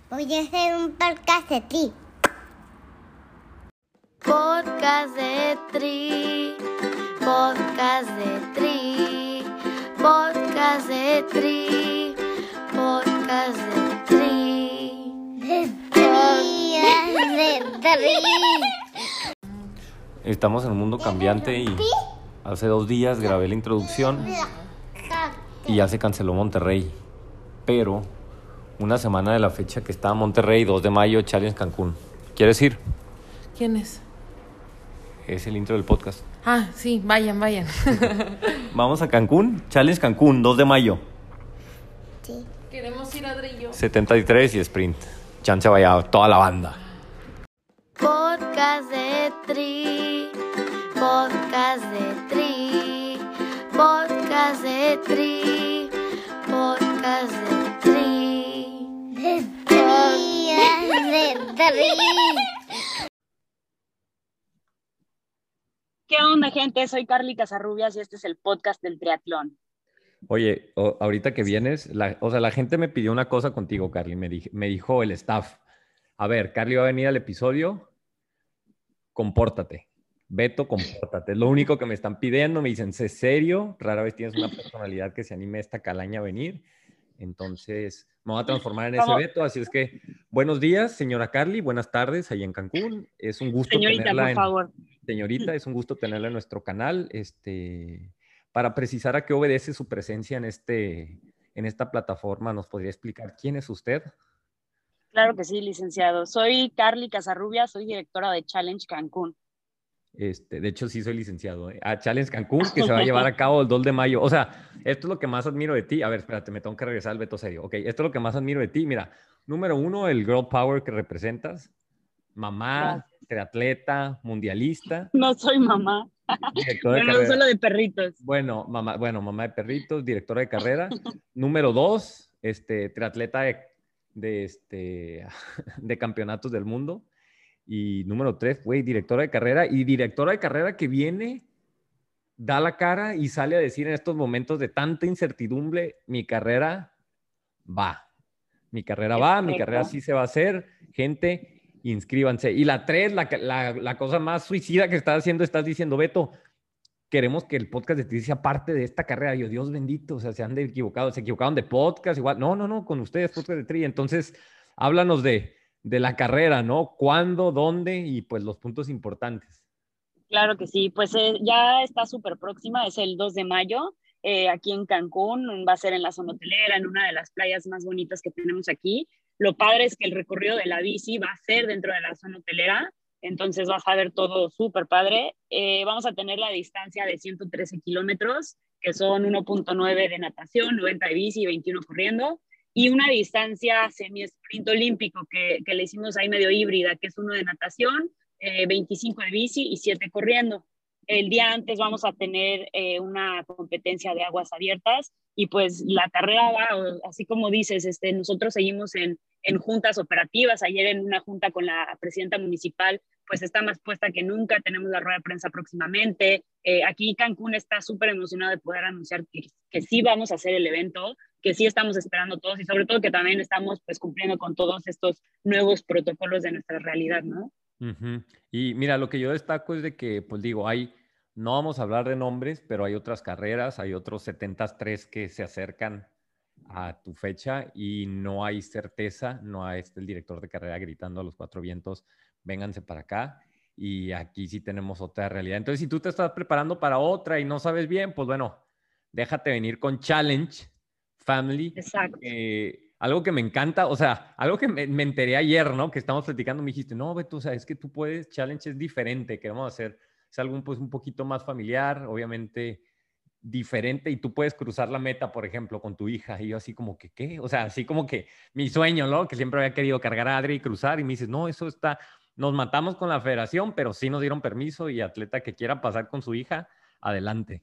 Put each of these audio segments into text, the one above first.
Voy a hacer un podcast de ti. Podcast de Tri, podcast de Tri, podcast de Tri, podcast de Tri. De tri. Estamos en un mundo cambiante y hace 2 días grabé la introducción y ya se canceló Monterrey. Pero una semana de la fecha que está Monterrey, 2 de mayo, Challenge Cancún. ¿Quieres ir? ¿Quién es? Es el intro del podcast. Ah, sí, vayan. Vamos a Cancún, Challenge Cancún, 2 de mayo. Sí. Queremos ir a Adri y yo. 73 y sprint. Chance vaya toda la banda. Podcast de Tri, podcast de Tri, podcast de Tri, podcast de Tri. De tri. ¿Qué onda, gente? Soy Carly Casarrubias y este es el podcast del triatlón. Oye, ahorita que vienes, la gente me pidió una cosa contigo, Carly. Me dijo el staff. A ver, Carly va a venir al episodio. Compórtate. Beto, compórtate. Es lo único que me están pidiendo. Me dicen, sé serio. Rara vez tienes una personalidad que se anime esta calaña a venir. Entonces, me voy a transformar en ese Beto. Así es que, buenos días, señora Carly. Buenas tardes, ahí en Cancún. Es un gusto Señorita, tenerla por favor. Señorita, es un gusto tenerla en nuestro canal. Para precisar a qué obedece su presencia en esta plataforma, ¿nos podría explicar quién es usted? Claro que sí, licenciado. Soy Carly Casarrubias, soy directora de Challenge Cancún. De hecho, sí soy licenciado. A Challenge Cancún, que se va a llevar a cabo el 2 de mayo. O sea, esto es lo que más admiro de ti. A ver, espérate, me tengo que regresar al Beto serio. Ok, esto es lo que más admiro de ti. Mira, número 1, el girl power que representas. Mamá, triatleta, mundialista. No soy mamá. Directora de Bueno, carrera. solo de perritos. Bueno, mamá de perritos, directora de carrera. Número 2, triatleta de campeonatos del mundo. Y número 3, güey, directora de carrera. Y directora de carrera que viene, da la cara y sale a decir en estos momentos de tanta incertidumbre, mi carrera va. Mi carrera va, mi carrera sí se va a hacer. Gente, inscríbanse. Y la 3, la cosa más suicida que estás haciendo, estás diciendo, Beto, queremos que el podcast de ti sea parte de esta carrera. Yo, Dios bendito, o sea, se equivocaron de podcast, igual. No, con ustedes, podcast de Tri. Entonces, háblanos de la carrera, ¿no? ¿Cuándo, dónde? Y pues los puntos importantes. Claro que sí, pues ya está súper próxima, es el 2 de mayo, aquí en Cancún, va a ser en la zona hotelera, en una de las playas más bonitas que tenemos aquí. Lo padre es que el recorrido de la bici va a ser dentro de la zona hotelera, entonces vas a ver todo súper padre. Vamos a tener la distancia de 113 kilómetros, que son 1.9 de natación, 90 de bici y 21 corriendo, y una distancia semi-sprint olímpico que le hicimos ahí medio híbrida, que es 1 de natación, 25 de bici y 7 corriendo. El día antes vamos a tener una competencia de aguas abiertas y pues la carrera va, así como dices, nosotros seguimos en juntas operativas. Ayer en una junta con la presidenta municipal, pues está más puesta que nunca, tenemos la rueda de prensa próximamente. Aquí Cancún está súper emocionado de poder anunciar que sí vamos a hacer el evento, que sí estamos esperando todos y sobre todo que también estamos pues cumpliendo con todos estos nuevos protocolos de nuestra realidad, ¿no? Uh-huh. Y mira, lo que yo destaco es de que, pues digo, no vamos a hablar de nombres, pero hay otras carreras, hay otros 73 que se acercan a tu fecha y no hay certeza, no hay el director de carrera gritando a los 4 vientos, vénganse para acá, y aquí sí tenemos otra realidad. Entonces, si tú te estás preparando para otra y no sabes bien, pues bueno, déjate venir con Challenge Family. Exacto. Algo que me encanta, o sea, algo que me enteré ayer, ¿no? Que estamos platicando, me dijiste, no, Beto, o sea, es que tú puedes, Challenge es diferente, queremos hacer, es algo pues un poquito más familiar, obviamente diferente, y tú puedes cruzar la meta, por ejemplo, con tu hija, y yo así como que, ¿qué? O sea, así como que mi sueño, ¿no? Que siempre había querido cargar a Adri y cruzar, y me dices, no, eso está, nos matamos con la federación, pero sí nos dieron permiso, y atleta que quiera pasar con su hija, adelante.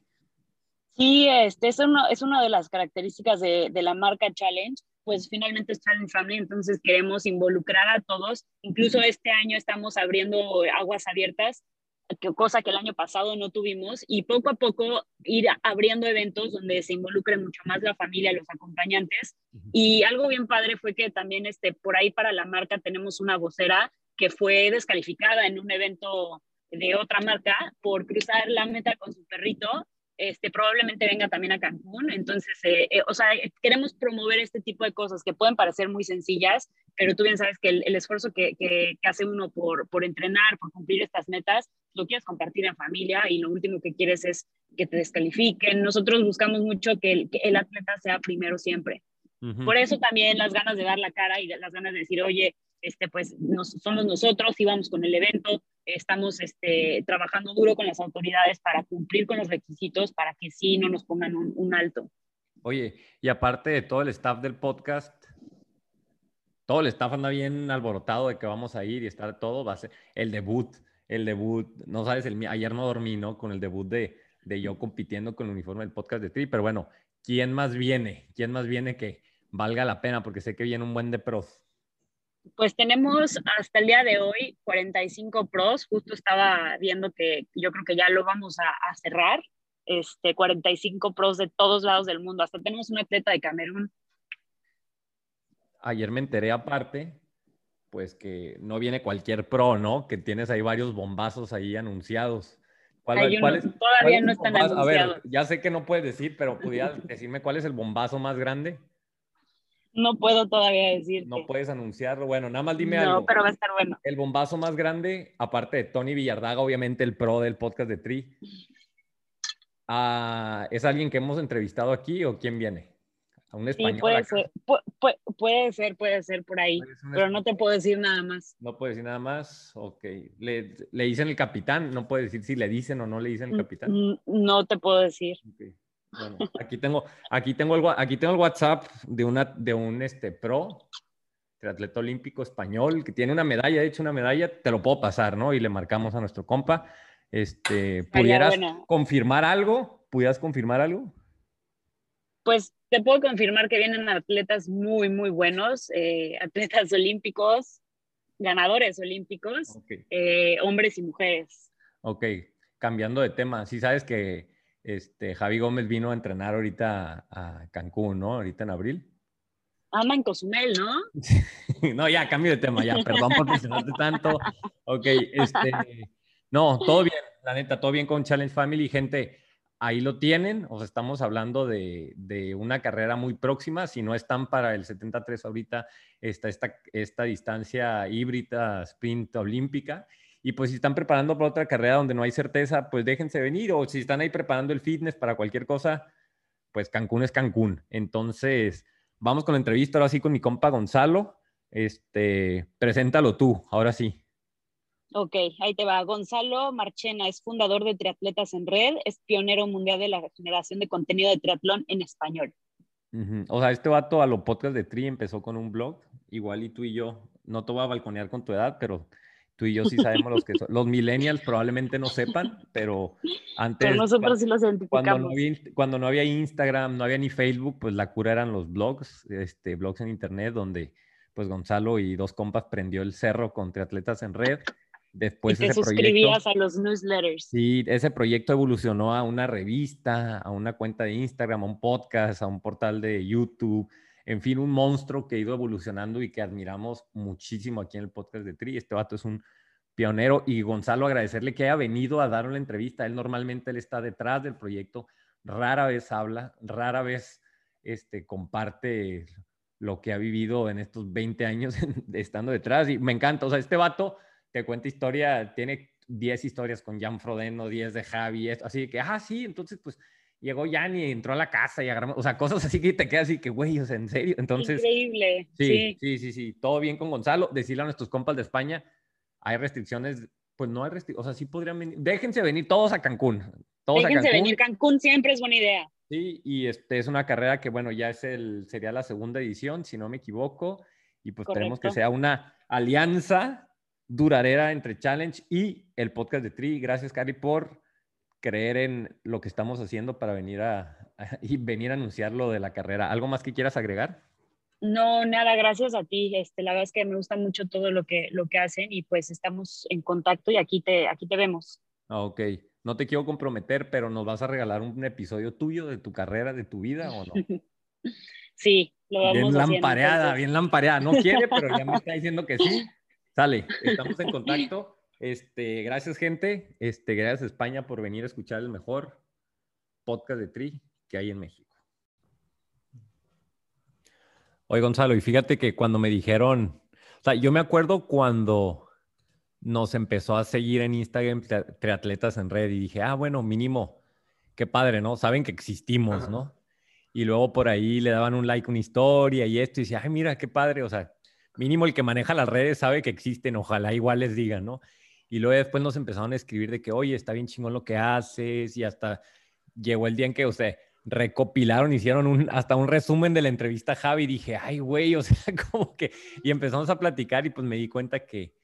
Sí, es una de las características de la marca Challenge, pues finalmente es Challenge Family, entonces queremos involucrar a todos. Incluso este año estamos abriendo aguas abiertas cosa que el año pasado no tuvimos, y poco a poco ir abriendo eventos donde se involucre mucho más la familia, los acompañantes. Y algo bien padre fue que también por ahí para la marca tenemos una vocera que fue descalificada en un evento de otra marca por cruzar la meta con su perrito. Probablemente venga también a Cancún. Entonces, o sea, queremos promover este tipo de cosas que pueden parecer muy sencillas, pero tú bien sabes que el esfuerzo que hace uno por entrenar, por cumplir estas metas, lo quieres compartir en familia, y lo último que quieres es que te descalifiquen. Nosotros buscamos mucho que el atleta sea primero siempre. Por eso también las ganas de dar la cara y las ganas de decir, oye, pues somos nosotros, y vamos con el evento, estamos trabajando duro con las autoridades para cumplir con los requisitos, para que sí no nos pongan un alto. Oye, y aparte de todo el staff del podcast, todo el staff anda bien alborotado de que vamos a ir y estar todo, va a ser el debut, no sabes, ayer no dormí, ¿no? Con el debut de yo compitiendo con el uniforme del podcast de Tri, pero bueno, ¿quién más viene? ¿Quién más viene que valga la pena? Porque sé que viene un buen de pros. Pues tenemos hasta el día de hoy 45 pros. Justo estaba viendo que yo creo que ya lo vamos a cerrar. 45 pros de todos lados del mundo. Hasta tenemos un atleta de Camerún. Ayer me enteré aparte, pues que no viene cualquier pro, ¿no? Que tienes ahí varios bombazos ahí anunciados. Todavía no están anunciados. A ver, ya sé que no puedes decir, pero ¿pudieras decirme cuál es el bombazo más grande? No puedo todavía decirte. No puedes anunciarlo. Bueno, nada más dime algo. No, pero va a estar bueno. El bombazo más grande, aparte de Tony Villardaga, obviamente el pro del podcast de Tri, ¿es alguien que hemos entrevistado aquí o quién viene? ¿A un español? Sí, puede ser por ahí, pero no te puedo decir nada más. No puedo decir nada más, ok. ¿Le dicen el capitán? No puede decir si le dicen o no le dicen el capitán. No te puedo decir. Okay. Bueno, aquí tengo el WhatsApp de un pro, triatleta olímpico español, que tiene una medalla, de hecho una medalla, te lo puedo pasar, ¿no? Y le marcamos a nuestro compa. ¿Pudieras confirmar algo? Pues te puedo confirmar que vienen atletas muy, muy buenos, atletas olímpicos, ganadores olímpicos, okay. Hombres y mujeres. Ok, cambiando de tema, sí sabes que Javi Gómez vino a entrenar ahorita a Cancún, ¿no? Ahorita en abril. Anda en Cozumel, ¿no? No, ya, cambio de tema, ya, perdón por presionarte tanto. Ok, no, todo bien, la neta, todo bien con Challenge Family, gente. Ahí lo tienen, o sea, estamos hablando de una carrera muy próxima. Si no están para el 73 ahorita, esta distancia híbrida, sprint olímpica. Y pues si están preparando para otra carrera donde no hay certeza, pues déjense venir. O si están ahí preparando el fitness para cualquier cosa, pues Cancún es Cancún. Entonces, vamos con la entrevista ahora sí con mi compa Gonzalo. Preséntalo tú, ahora sí. Ok, ahí te va. Gonzalo Marchena es fundador de Triatletas en Red, es pionero mundial de la generación de contenido de triatlón en español. O sea, este vato a lo podcast de Tri empezó con un blog, igual y tú y yo, no te voy a balconear con tu edad, pero tú y yo sí sabemos los que son. Los millennials probablemente no sepan, pero antes... Pero nosotros sí los identificamos. Cuando no había Instagram, no había ni Facebook, pues la cura eran los blogs, blogs en internet, donde pues Gonzalo y dos compas prendió el cerro con Triatletas en Red. Después y te suscribías a los newsletters. Sí, ese proyecto evolucionó a una revista, a una cuenta de Instagram, a un podcast, a un portal de YouTube, en fin, un monstruo que ha ido evolucionando y que admiramos muchísimo aquí en el podcast de Tri. Este vato es un pionero, y Gonzalo, agradecerle que haya venido a dar una entrevista. Normalmente él está detrás del proyecto, rara vez habla, rara vez comparte lo que ha vivido en estos 20 años estando detrás, y me encanta. O sea, este vato te cuenta historia, tiene 10 historias con Jan Frodeno, 10 de Javi, así que, sí, entonces pues llegó Jan y entró a la casa y agarramos, o sea, cosas así que te quedas así que, güey, o sea, ¿en serio? Entonces, increíble. Sí, todo bien con Gonzalo. Decirle a nuestros compas de España, hay restricciones, pues no hay restricciones, o sea, sí podrían venir, déjense venir todos a Cancún. Venir, Cancún siempre es buena idea. Sí, y es una carrera que, bueno, ya sería la segunda edición, si no me equivoco, y pues esperemos que sea una alianza duradera entre Challenge y el podcast de Tri. Gracias, Cari, por creer en lo que estamos haciendo para venir venir a anunciar lo de la carrera. ¿Algo más que quieras agregar? No, nada, gracias a ti. La verdad es que me gusta mucho todo lo que hacen, y pues estamos en contacto, y aquí te vemos. Ah, ok. No te quiero comprometer, pero ¿nos vas a regalar un episodio tuyo de tu carrera, de tu vida o no? Sí, lo vamos haciendo entonces. Bien lampareada. No quiere, pero ya me está diciendo que sí. Sale, estamos en contacto. Gracias, gente. Gracias, España, por venir a escuchar el mejor podcast de Tri que hay en México. Oye, Gonzalo, y fíjate que cuando me dijeron, o sea, yo me acuerdo cuando nos empezó a seguir en Instagram Triatletas en Red y dije, bueno, mínimo, qué padre, ¿no? Saben que existimos, ¿no? Y luego por ahí le daban un like a una historia y esto, y decía, ay, mira, qué padre, o sea, mínimo el que maneja las redes sabe que existen, ojalá igual les digan, ¿no? Y luego después nos empezaron a escribir de que, oye, está bien chingón lo que haces, y hasta llegó el día en que, o sea, recopilaron, hicieron hasta un resumen de la entrevista a Javi, y dije, ay, güey, o sea, como que, y empezamos a platicar y pues me di cuenta que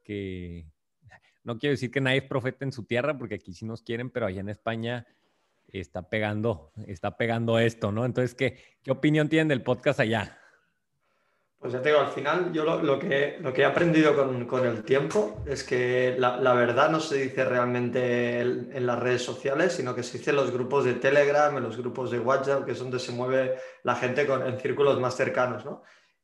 no quiero decir que nadie es profeta en su tierra, porque aquí sí nos quieren, pero allá en España está pegando esto, ¿no? Entonces, ¿qué opinión tienen del podcast allá? Pues ya te digo, al final yo lo que he aprendido con el tiempo es que la verdad no se dice realmente en las redes sociales, sino que se dice en los grupos de Telegram, en los grupos de WhatsApp, que es donde se mueve la gente en círculos más cercanos, ¿no?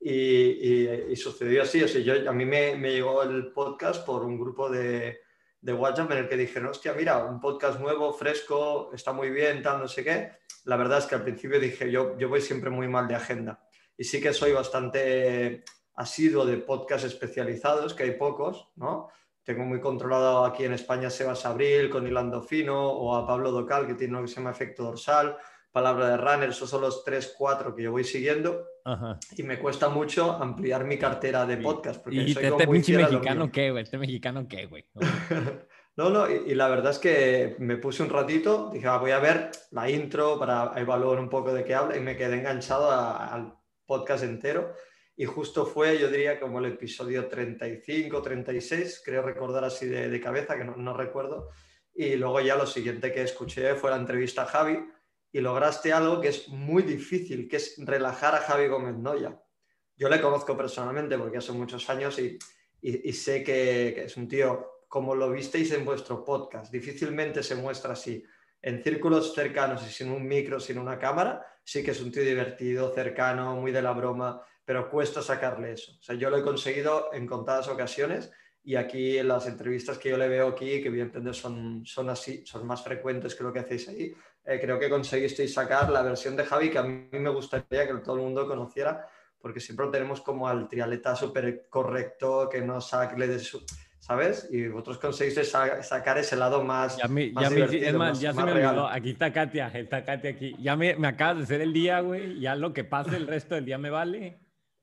Y sucedió así, o sea, a mí me llegó el podcast por un grupo de WhatsApp en el que dijeron, hostia, mira, un podcast nuevo, fresco, está muy bien, tal, no sé qué. La verdad es que al principio dije, yo voy siempre muy mal de agenda. Y sí que soy bastante asiduo de podcasts especializados, que hay pocos, ¿no? Tengo muy controlado aquí en España a Sebas Abril con Hilando Fino o a Pablo Docal, que tiene uno que se llama Efecto Dorsal, Palabra de Runner, esos son los 3, 4 que yo voy siguiendo. Ajá. Y me cuesta mucho ampliar mi cartera de podcast. Porque ¿Y soy este muy pinche fiel a lo mexicano mío. qué, güey? ¿Este mexicano qué, güey? No, y la verdad es que me puse un ratito, dije, voy a ver la intro para evaluar un poco de qué habla y me quedé enganchado al podcast entero. Y justo fue, yo diría, como el episodio 35, 36, creo recordar así de cabeza, que no recuerdo. Y luego ya lo siguiente que escuché fue la entrevista a Javi y lograste algo que es muy difícil, que es relajar a Javi Gómez Noya. Yo le conozco personalmente porque hace muchos años y sé que es un tío, como lo visteis en vuestro podcast, difícilmente se muestra así. En círculos cercanos y sin un micro, sin una cámara, sí que es un tío divertido, cercano, muy de la broma, pero cuesta sacarle eso. O sea, yo lo he conseguido en contadas ocasiones y aquí en las entrevistas que yo le veo aquí, que evidentemente son así, son más frecuentes que lo que hacéis ahí, creo que conseguisteis sacar la versión de Javi que a mí me gustaría que todo el mundo conociera, porque siempre tenemos como al triatleta súper correcto, que no saque de su... ¿Sabes? Y vosotros conseguís sacar ese lado más divertido, es más, ya se me real. olvidó. Aquí está Katia aquí. Ya me acabas de hacer el día, güey. Ya lo que pase el resto del día me vale.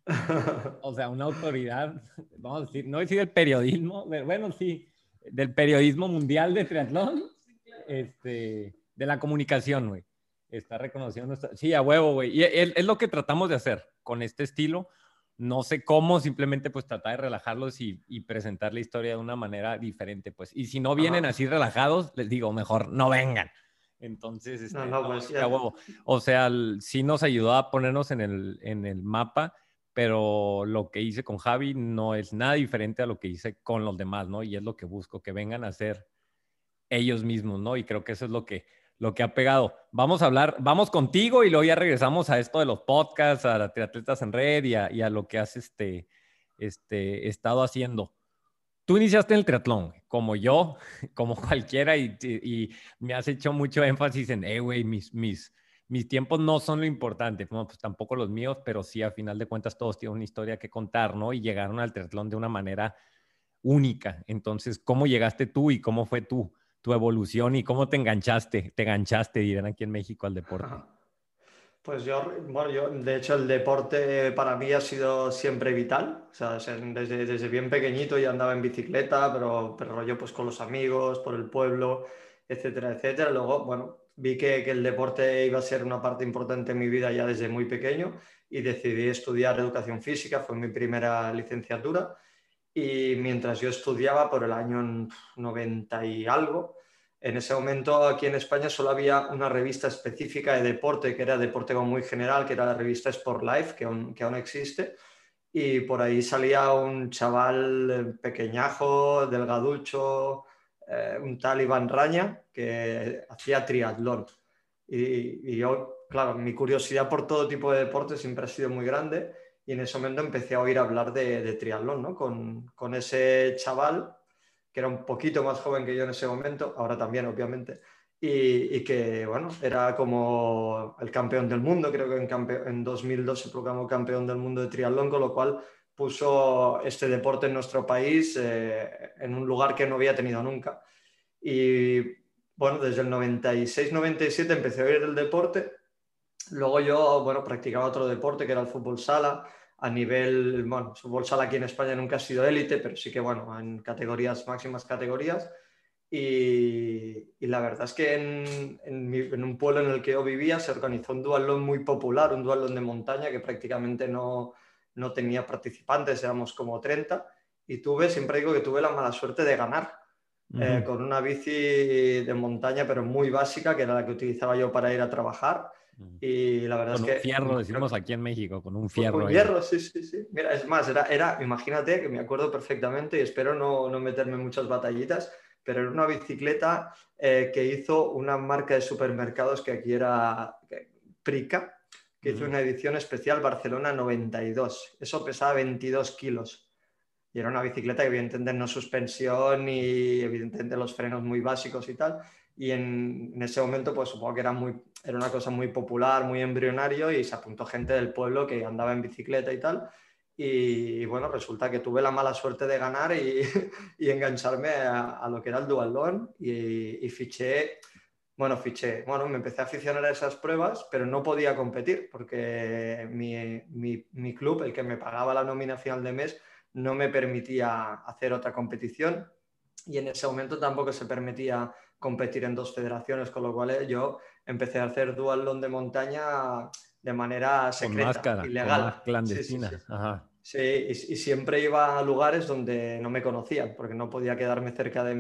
O sea, una autoridad, vamos a decir, no decir del periodismo, bueno, sí, del periodismo mundial de triatlón, de la comunicación, güey. Está reconociendo, sí, a huevo, güey. Y es lo que tratamos de hacer con este estilo. No sé cómo, simplemente pues tratar de relajarlos y presentar la historia de una manera diferente, pues. Y si no vienen así relajados, les digo, mejor no vengan. Entonces, pues a huevo. O sea, sí nos ayudó a ponernos en el mapa, pero lo que hice con Javi no es nada diferente a lo que hice con los demás, ¿no? Y es lo que busco, que vengan a ser ellos mismos, ¿no? Y creo que eso es lo que ha pegado. Vamos contigo y luego ya regresamos a esto de los podcasts, a Triatletas en Red y a lo que has estado haciendo. Tú iniciaste en el triatlón, como yo, como cualquiera, y me has hecho mucho énfasis en, güey, mis tiempos no son lo importante, no, pues tampoco los míos, pero sí, a final de cuentas todos tienen una historia que contar, ¿no? Y llegaron al triatlón de una manera única. Entonces, ¿cómo llegaste tú y cómo fue tu evolución y cómo te enganchaste, dirán aquí en México, al deporte? Pues yo, de hecho, el deporte para mí ha sido siempre vital. O sea, desde bien pequeñito ya andaba en bicicleta, pero yo pues con los amigos, por el pueblo, etcétera, etcétera. Luego, bueno, vi que el deporte iba a ser una parte importante en mi vida ya desde muy pequeño y decidí estudiar educación física, fue mi primera licenciatura. Y mientras yo estudiaba por el año 90 y algo, en ese momento aquí en España solo había una revista específica de deporte, que era deporte muy general, que era la revista Sport Life, que aún existe, y por ahí salía un chaval pequeñajo, delgaducho, un tal Iván Raña que hacía triatlón. Y yo, claro, mi curiosidad por todo tipo de deportes siempre ha sido muy grande y en ese momento empecé a oír hablar de triatlón, ¿no? Con ese chaval que era un poquito más joven que yo en ese momento, ahora también, obviamente, y que, bueno, era como el campeón del mundo, creo que en 2002 se proclamó campeón del mundo de triatlón, con lo cual puso este deporte en nuestro país en un lugar que no había tenido nunca. Y bueno, desde el 96-97 empecé a oír el deporte. Luego yo, bueno, practicaba otro deporte que era el fútbol sala. A nivel, bueno, fútbol sala aquí en España nunca ha sido élite, pero sí que, bueno, en categorías, máximas categorías. Y la verdad es que en un pueblo en el que yo vivía se organizó un duatlón muy popular, un duatlón de montaña que prácticamente no tenía participantes, éramos como 30. Y siempre digo que tuve la mala suerte de ganar. Con una bici de montaña, pero muy básica, que era la que utilizaba yo para ir a trabajar. Y la verdad Con es un que... fierro, decimos aquí en México, con un fierro. Un hierro, sí, sí, sí. Mira, es más, imagínate que me acuerdo perfectamente y espero no meterme en muchas batallitas, pero era una bicicleta que hizo una marca de supermercados que aquí era Prica, que hizo una edición especial Barcelona 92. Eso pesaba 22 kilos. Y era una bicicleta que evidentemente no suspensión y evidentemente los frenos muy básicos y tal. Y en ese momento pues supongo que era una cosa muy popular, muy embrionario y se apuntó gente del pueblo que andaba en bicicleta y tal. Y bueno, resulta que tuve la mala suerte de ganar y engancharme a lo que era el duatlón y fiché. Bueno, me empecé a aficionar a esas pruebas, pero no podía competir porque mi club, el que me pagaba la nómina final de mes, no me permitía hacer otra competición y en ese momento tampoco se permitía competir en dos federaciones, con lo cual yo empecé a hacer duatlón de montaña de manera secreta, con máscara, ilegal. con más clandestina. Sí, sí, sí. Ajá. Sí, y siempre iba a lugares donde no me conocían, porque no podía quedarme cerca de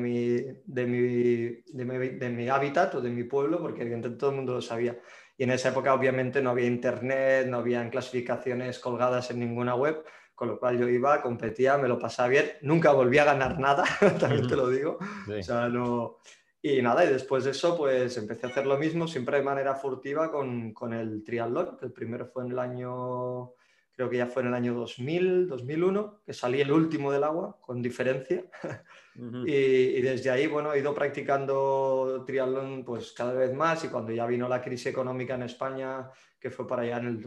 mi hábitat o de mi pueblo, porque evidentemente todo el mundo lo sabía. Y en esa época obviamente no había internet, no había clasificaciones colgadas en ninguna web, con lo cual yo iba, competía, me lo pasaba bien, nunca volví a ganar nada, también te lo digo. Sí. O sea, no... Y nada, y después de eso pues empecé a hacer lo mismo, siempre de manera furtiva con el triatlón, que el primero fue en el año... Creo que ya fue en el año 2000, 2001, que salí el último del agua, con diferencia. Y desde ahí, bueno, he ido practicando triatlón pues cada vez más y cuando ya vino la crisis económica en España, que fue para allá en el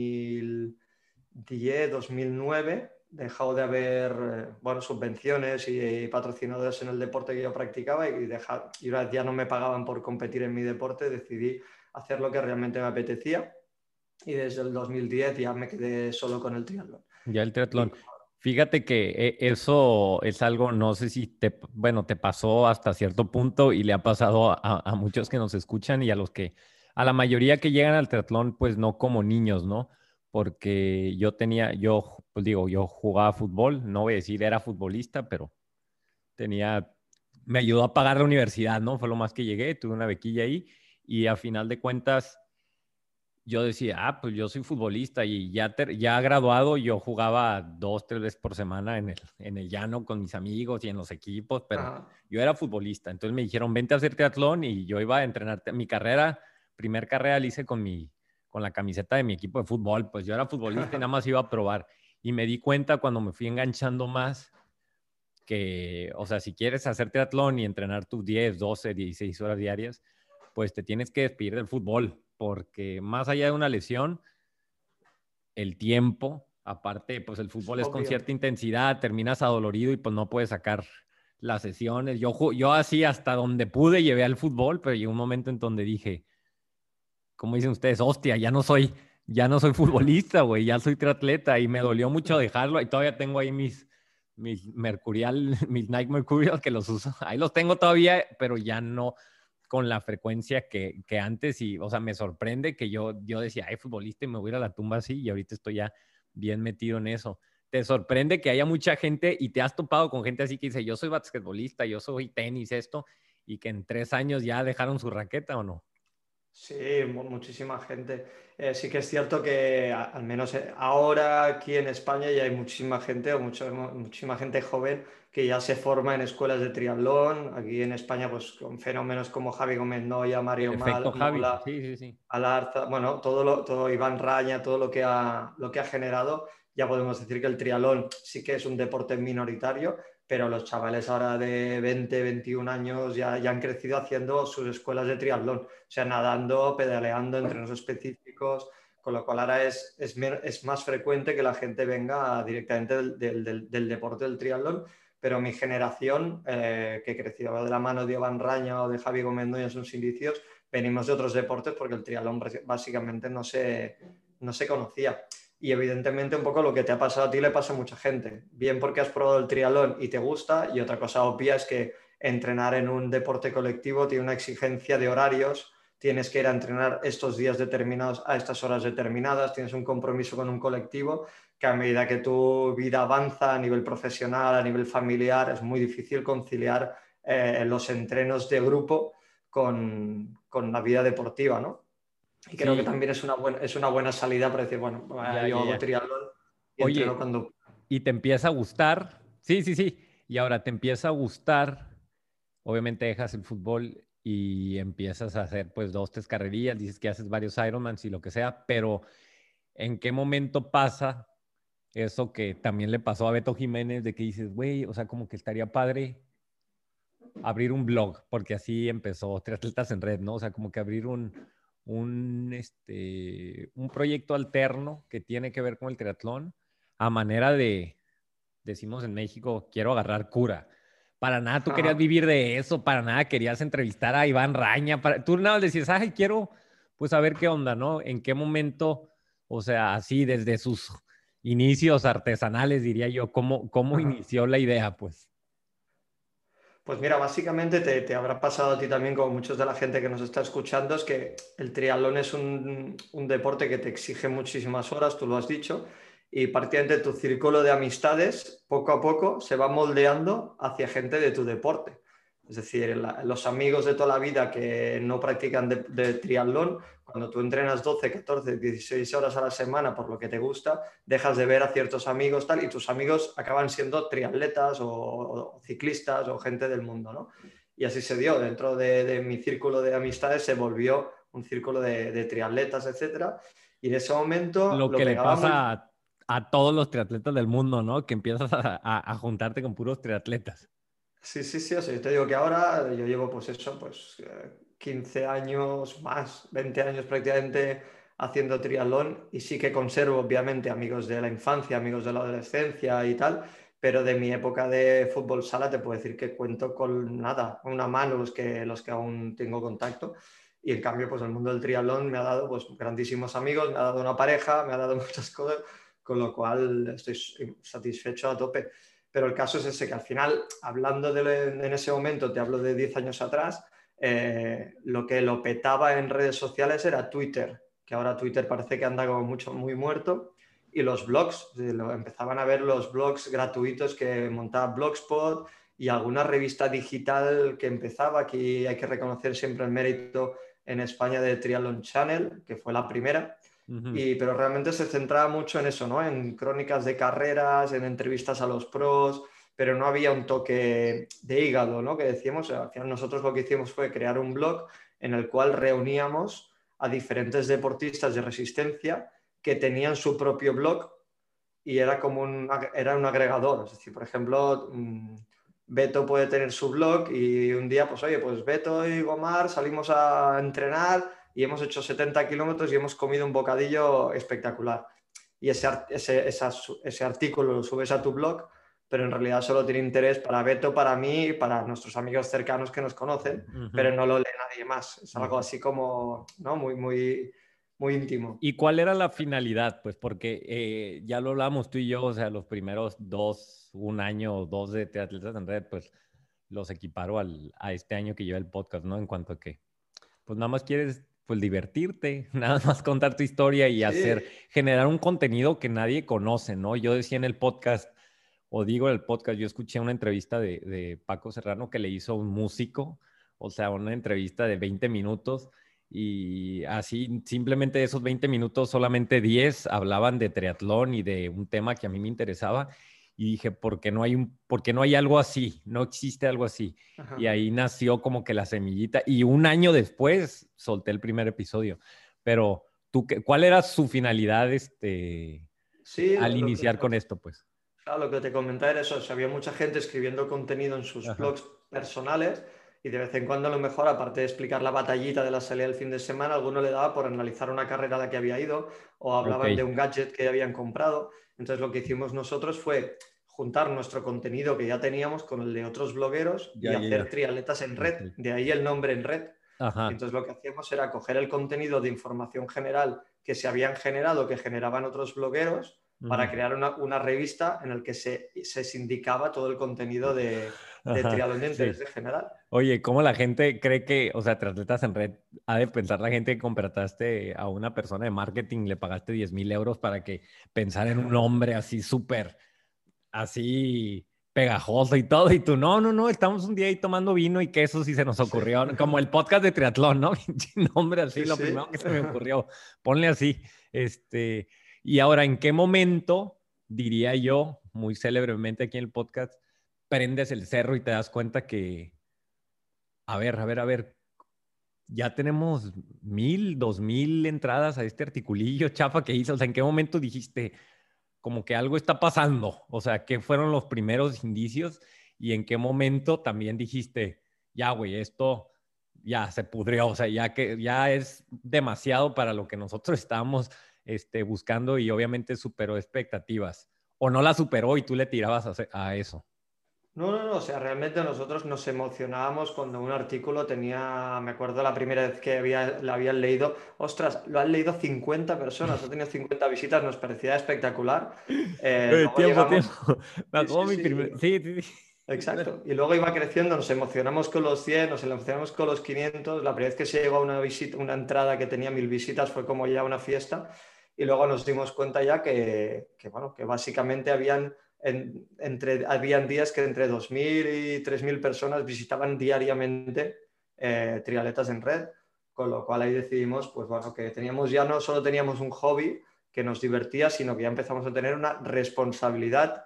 2010, 2009, dejó de haber bueno, subvenciones y patrocinadores en el deporte que yo practicaba y ya no me pagaban por competir en mi deporte, decidí hacer lo que realmente me apetecía. Y desde el 2010 ya me quedé solo con el triatlón. Ya el triatlón. Fíjate que eso es algo, no sé si te pasó hasta cierto punto y le ha pasado a muchos que nos escuchan y a la mayoría que llegan al triatlón, pues no como niños, ¿no? Porque yo jugaba fútbol, no voy a decir era futbolista, pero me ayudó a pagar la universidad, ¿no? Fue lo más que llegué, tuve una bequilla ahí y a final de cuentas yo decía, pues yo soy futbolista y ya graduado, yo jugaba 2, 3 veces por semana en el llano con mis amigos y en los equipos, pero yo era futbolista. Entonces me dijeron, vente a hacer triatlón y yo iba a entrenar. Mi primer carrera la hice con la camiseta de mi equipo de fútbol. Pues yo era futbolista y nada más iba a probar. Y me di cuenta cuando me fui enganchando más que, o sea, si quieres hacer triatlón y entrenar tus 10, 12, 16 horas diarias, pues te tienes que despedir del fútbol, porque más allá de una lesión, el tiempo, aparte, pues el fútbol es con cierta intensidad, terminas adolorido y pues no puedes sacar las sesiones. Yo así hasta donde pude llevé al fútbol, pero llegó un momento en donde dije, ¿cómo dicen ustedes? Hostia, ya no soy futbolista, güey, ya soy triatleta y me dolió mucho dejarlo y todavía tengo ahí mis Nike Mercurial que los uso. Ahí los tengo todavía, pero ya no con la frecuencia que antes y, o sea, me sorprende que yo decía, ay, futbolista y me voy a ir a la tumba así y ahorita estoy ya bien metido en eso. ¿Te sorprende que haya mucha gente y te has topado con gente así que dice, yo soy basquetbolista, yo soy tenis, esto, y que en 3 años ya dejaron su raqueta o no? Sí, muchísima gente. Sí que es cierto que al menos ahora aquí en España ya hay muchísima gente o muchísima gente joven que ya se forma en escuelas de triatlón. Aquí en España, pues con fenómenos como Javi Gómez Noya, El Mario efecto Javi, Mola, sí, sí, sí. Alarza, bueno, todo Iván Raña, todo lo que ha generado, ya podemos decir que el triatlón sí que es un deporte minoritario, pero los chavales ahora de 20, 21 años ya han crecido haciendo sus escuelas de triatlón, o sea, nadando, pedaleando, entrenos específicos, con lo cual ahora es más frecuente que la gente venga directamente del deporte del triatlón, pero mi generación, que creció de la mano de Iván Raña o de Javi Gómez Noya en sus inicios, venimos de otros deportes porque el triatlón básicamente no se conocía. Y evidentemente un poco lo que te ha pasado a ti le pasa a mucha gente. Bien porque has probado el triatlón y te gusta, y otra cosa obvia es que entrenar en un deporte colectivo tiene una exigencia de horarios, tienes que ir a entrenar estos días determinados a estas horas determinadas, tienes un compromiso con un colectivo que a medida que tu vida avanza a nivel profesional, a nivel familiar, es muy difícil conciliar los entrenos de grupo con la vida deportiva, ¿no? Y creo que Sí, también es una buena salida para decir, bueno, ya, yo ya, hago ya. triatlón y entreno Oye, cuando... ¿y te empieza a gustar? Sí, sí, sí. Y ahora te empieza a gustar, obviamente dejas el fútbol y empiezas a hacer pues 2, 3 carrerillas, dices que haces varios Ironmans y lo que sea, pero ¿en qué momento pasa eso que también le pasó a Beto Jiménez de que dices, güey, o sea, como que estaría padre abrir un blog, porque así empezó Triatletas en Red, ¿no? O sea, como que abrir un proyecto alterno que tiene que ver con el triatlón a manera de, decimos en México, quiero agarrar cura. Para nada tú querías vivir de eso, para nada querías entrevistar a Iván Raña, tú nada más decías, ay, quiero pues saber qué onda, ¿no? En qué momento, o sea, así desde sus inicios artesanales, diría yo, cómo inició la idea, pues. Pues mira, básicamente te habrá pasado a ti también, como muchos de la gente que nos está escuchando, es que el triatlón es un deporte que te exige muchísimas horas, tú lo has dicho, y prácticamente tu círculo de amistades poco a poco se va moldeando hacia gente de tu deporte. Es decir, los amigos de toda la vida que no practican de triatlón, cuando tú entrenas 12, 14, 16 horas a la semana por lo que te gusta, dejas de ver a ciertos amigos tal, y tus amigos acaban siendo triatletas o ciclistas o gente del mundo, ¿no? Y así se dio. Dentro de mi círculo de amistades se volvió un círculo de triatletas, etcétera. Y en ese momento Lo lo que le pegaba muy... pasa a todos los triatletas del mundo, ¿no? Que empiezas a juntarte con puros triatletas. Sí, sí, sí. O sea, yo te digo que ahora yo llevo, pues eso, 15 años más, 20 años prácticamente haciendo triatlón, y sí que conservo, obviamente, amigos de la infancia, amigos de la adolescencia y tal, pero de mi época de fútbol sala te puedo decir que cuento con nada, una mano los que aún tengo contacto. Y en cambio, pues el mundo del triatlón me ha dado pues grandísimos amigos, me ha dado una pareja, me ha dado muchas cosas, con lo cual estoy satisfecho a tope. Pero el caso es ese, que al final, hablando en ese momento, te hablo de 10 años atrás, lo que lo petaba en redes sociales era Twitter, que ahora Twitter parece que anda como mucho, muy muerto, y los blogs, empezaban a ver los blogs gratuitos que montaba Blogspot y alguna revista digital que empezaba. Aquí hay que reconocer siempre el mérito en España de Triathlon Channel, que fue la primera. Ujú. Pero realmente se centraba mucho en eso, ¿no? En crónicas de carreras, en entrevistas a los pros, pero no había un toque de hígado, ¿no? Que decíamos, al final nosotros lo que hicimos fue crear un blog en el cual reuníamos a diferentes deportistas de resistencia que tenían su propio blog, y era como era un agregador. Es decir, por ejemplo, Beto puede tener su blog y un día, pues oye, pues Beto y Gomar salimos a entrenar y hemos hecho 70 kilómetros y hemos comido un bocadillo espectacular. Y ese artículo lo subes a tu blog, pero en realidad solo tiene interés para Beto, para mí, para nuestros amigos cercanos que nos conocen, Ujú, pero no lo lee nadie más. Es algo ujú. así como, ¿no? Muy, muy, muy íntimo. ¿Y cuál era la finalidad? Pues porque ya lo hablamos tú y yo, o sea, los primeros 1 año o 2 de Triatletas en Red, pues los equiparo a este año que lleva el podcast, ¿no? En cuanto a que, pues nada más quieres, pues divertirte, nada más contar tu historia y Sí, generar un contenido que nadie conoce, ¿no? Yo decía en el podcast, o digo en el podcast, yo escuché una entrevista de Paco Serrano que le hizo a un músico, o sea, una entrevista de 20 minutos y así simplemente esos 20 minutos, solamente 10 hablaban de triatlón y de un tema que a mí me interesaba. Y dije, ¿por qué no hay algo así? No existe algo así. Y Ajá. ahí nació como que la semillita. Y un año después solté el primer episodio. Pero, ¿cuál era su finalidad Sí, al iniciar con esto, pues? claro, lo que te comentaba era eso, o sea, había mucha gente escribiendo contenido en sus Ajá. blogs personales y de vez en cuando a lo mejor, aparte de explicar la batallita de la salida del fin de semana, alguno le daba por analizar una carrera a la que había ido o Ok. hablaban de un gadget que habían comprado. Entonces lo que hicimos nosotros fue juntar nuestro contenido que ya teníamos con el de otros blogueros y Ya. hacer triatletas en red, Ok. de ahí el nombre en red. Y Ajá. entonces lo que hacíamos era coger el contenido de información general que se habían generado, que generaban otros blogueros, para Ujú. crear una revista en la que se sindicaba todo el contenido de Ajá. triatlón de Sí. interés general. Oye, ¿cómo la gente cree que, o sea, Triatletas en Red, ha de pensar la gente que contrataste a una persona de marketing, le pagaste 10,000 euros para que pensara en un nombre así súper, así pegajoso y todo, y tú, no, estamos un día ahí tomando vino y quesos y se nos Sí, ocurrió, como el podcast de triatlón, ¿no? Pinche nombre así, sí, lo sí. primero que se me ocurrió, ponle así, y ahora, ¿en qué momento, diría yo, muy célebremente aquí en el podcast, prendes el cerro y te das cuenta que a ver, ya tenemos 1,000, 2,000 entradas a este articulillo chafa que hice? O sea, ¿en qué momento dijiste como que algo está pasando? O sea, ¿qué fueron los primeros indicios? ¿Y en qué momento también dijiste, ya, güey, esto ya se pudrió? O sea, ya que ya es demasiado para lo que nosotros estábamos buscando, y obviamente superó expectativas. ¿O no la superó y tú le tirabas a eso? No, o sea, realmente nosotros nos emocionábamos cuando un artículo tenía, me acuerdo la primera vez que la habían leído, ostras, lo han leído 50 personas, ha tenido 50 visitas, nos parecía espectacular. Luego Tiempo, tiempo. llegamos, Me sí, acabo sí, mi sí, primer... Sí, sí. exacto. Y luego iba creciendo, nos emocionamos con los 100, nos emocionamos con los 500. La primera vez que se llegó a una visita, una entrada que tenía 1.000 visitas fue como ya una fiesta. Y luego nos dimos cuenta ya bueno, que básicamente habían días que entre 2.000 y 3.000 personas visitaban diariamente Triatletas en Red. Con lo cual ahí decidimos, pues bueno, que teníamos ya no solo teníamos un hobby que nos divertía, sino que ya empezamos a tener una responsabilidad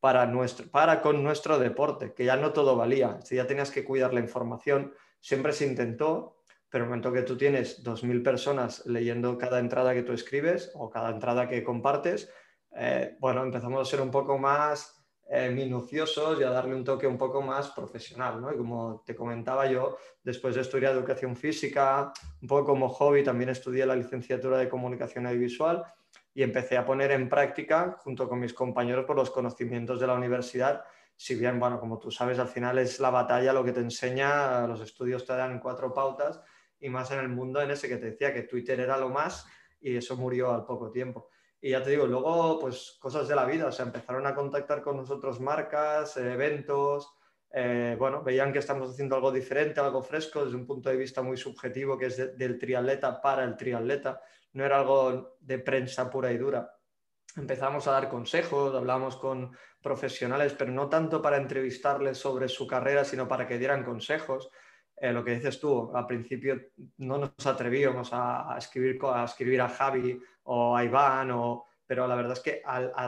para con nuestro deporte, que ya no todo valía, si ya tenías que cuidar la información, siempre se intentó, pero en el momento que tú tienes 2.000 personas leyendo cada entrada que tú escribes o cada entrada que compartes, bueno, empezamos a ser un poco más minuciosos y a darle un toque un poco más profesional, ¿no? Y como te comentaba yo, después de estudiar educación física, un poco como hobby, también estudié la licenciatura de comunicación audiovisual y empecé a poner en práctica, junto con mis compañeros, por los conocimientos de la universidad. Si bien, bueno, como tú sabes, al final es la batalla lo que te enseña, los estudios te dan 4 pautas, y más en el mundo en ese que te decía que Twitter era lo más y eso murió al poco tiempo. Y ya te digo, luego, pues cosas de la vida, o sea, empezaron a contactar con nosotros marcas, eventos, bueno, veían que estamos haciendo algo diferente, algo fresco, desde un punto de vista muy subjetivo, que es del triatleta para el triatleta, no era algo de prensa pura y dura. Empezamos a dar consejos, hablamos con profesionales, pero no tanto para entrevistarles sobre su carrera, sino para que dieran consejos. Lo que dices tú, al principio no nos atrevíamos a escribir a Javi o a Iván, pero la verdad es que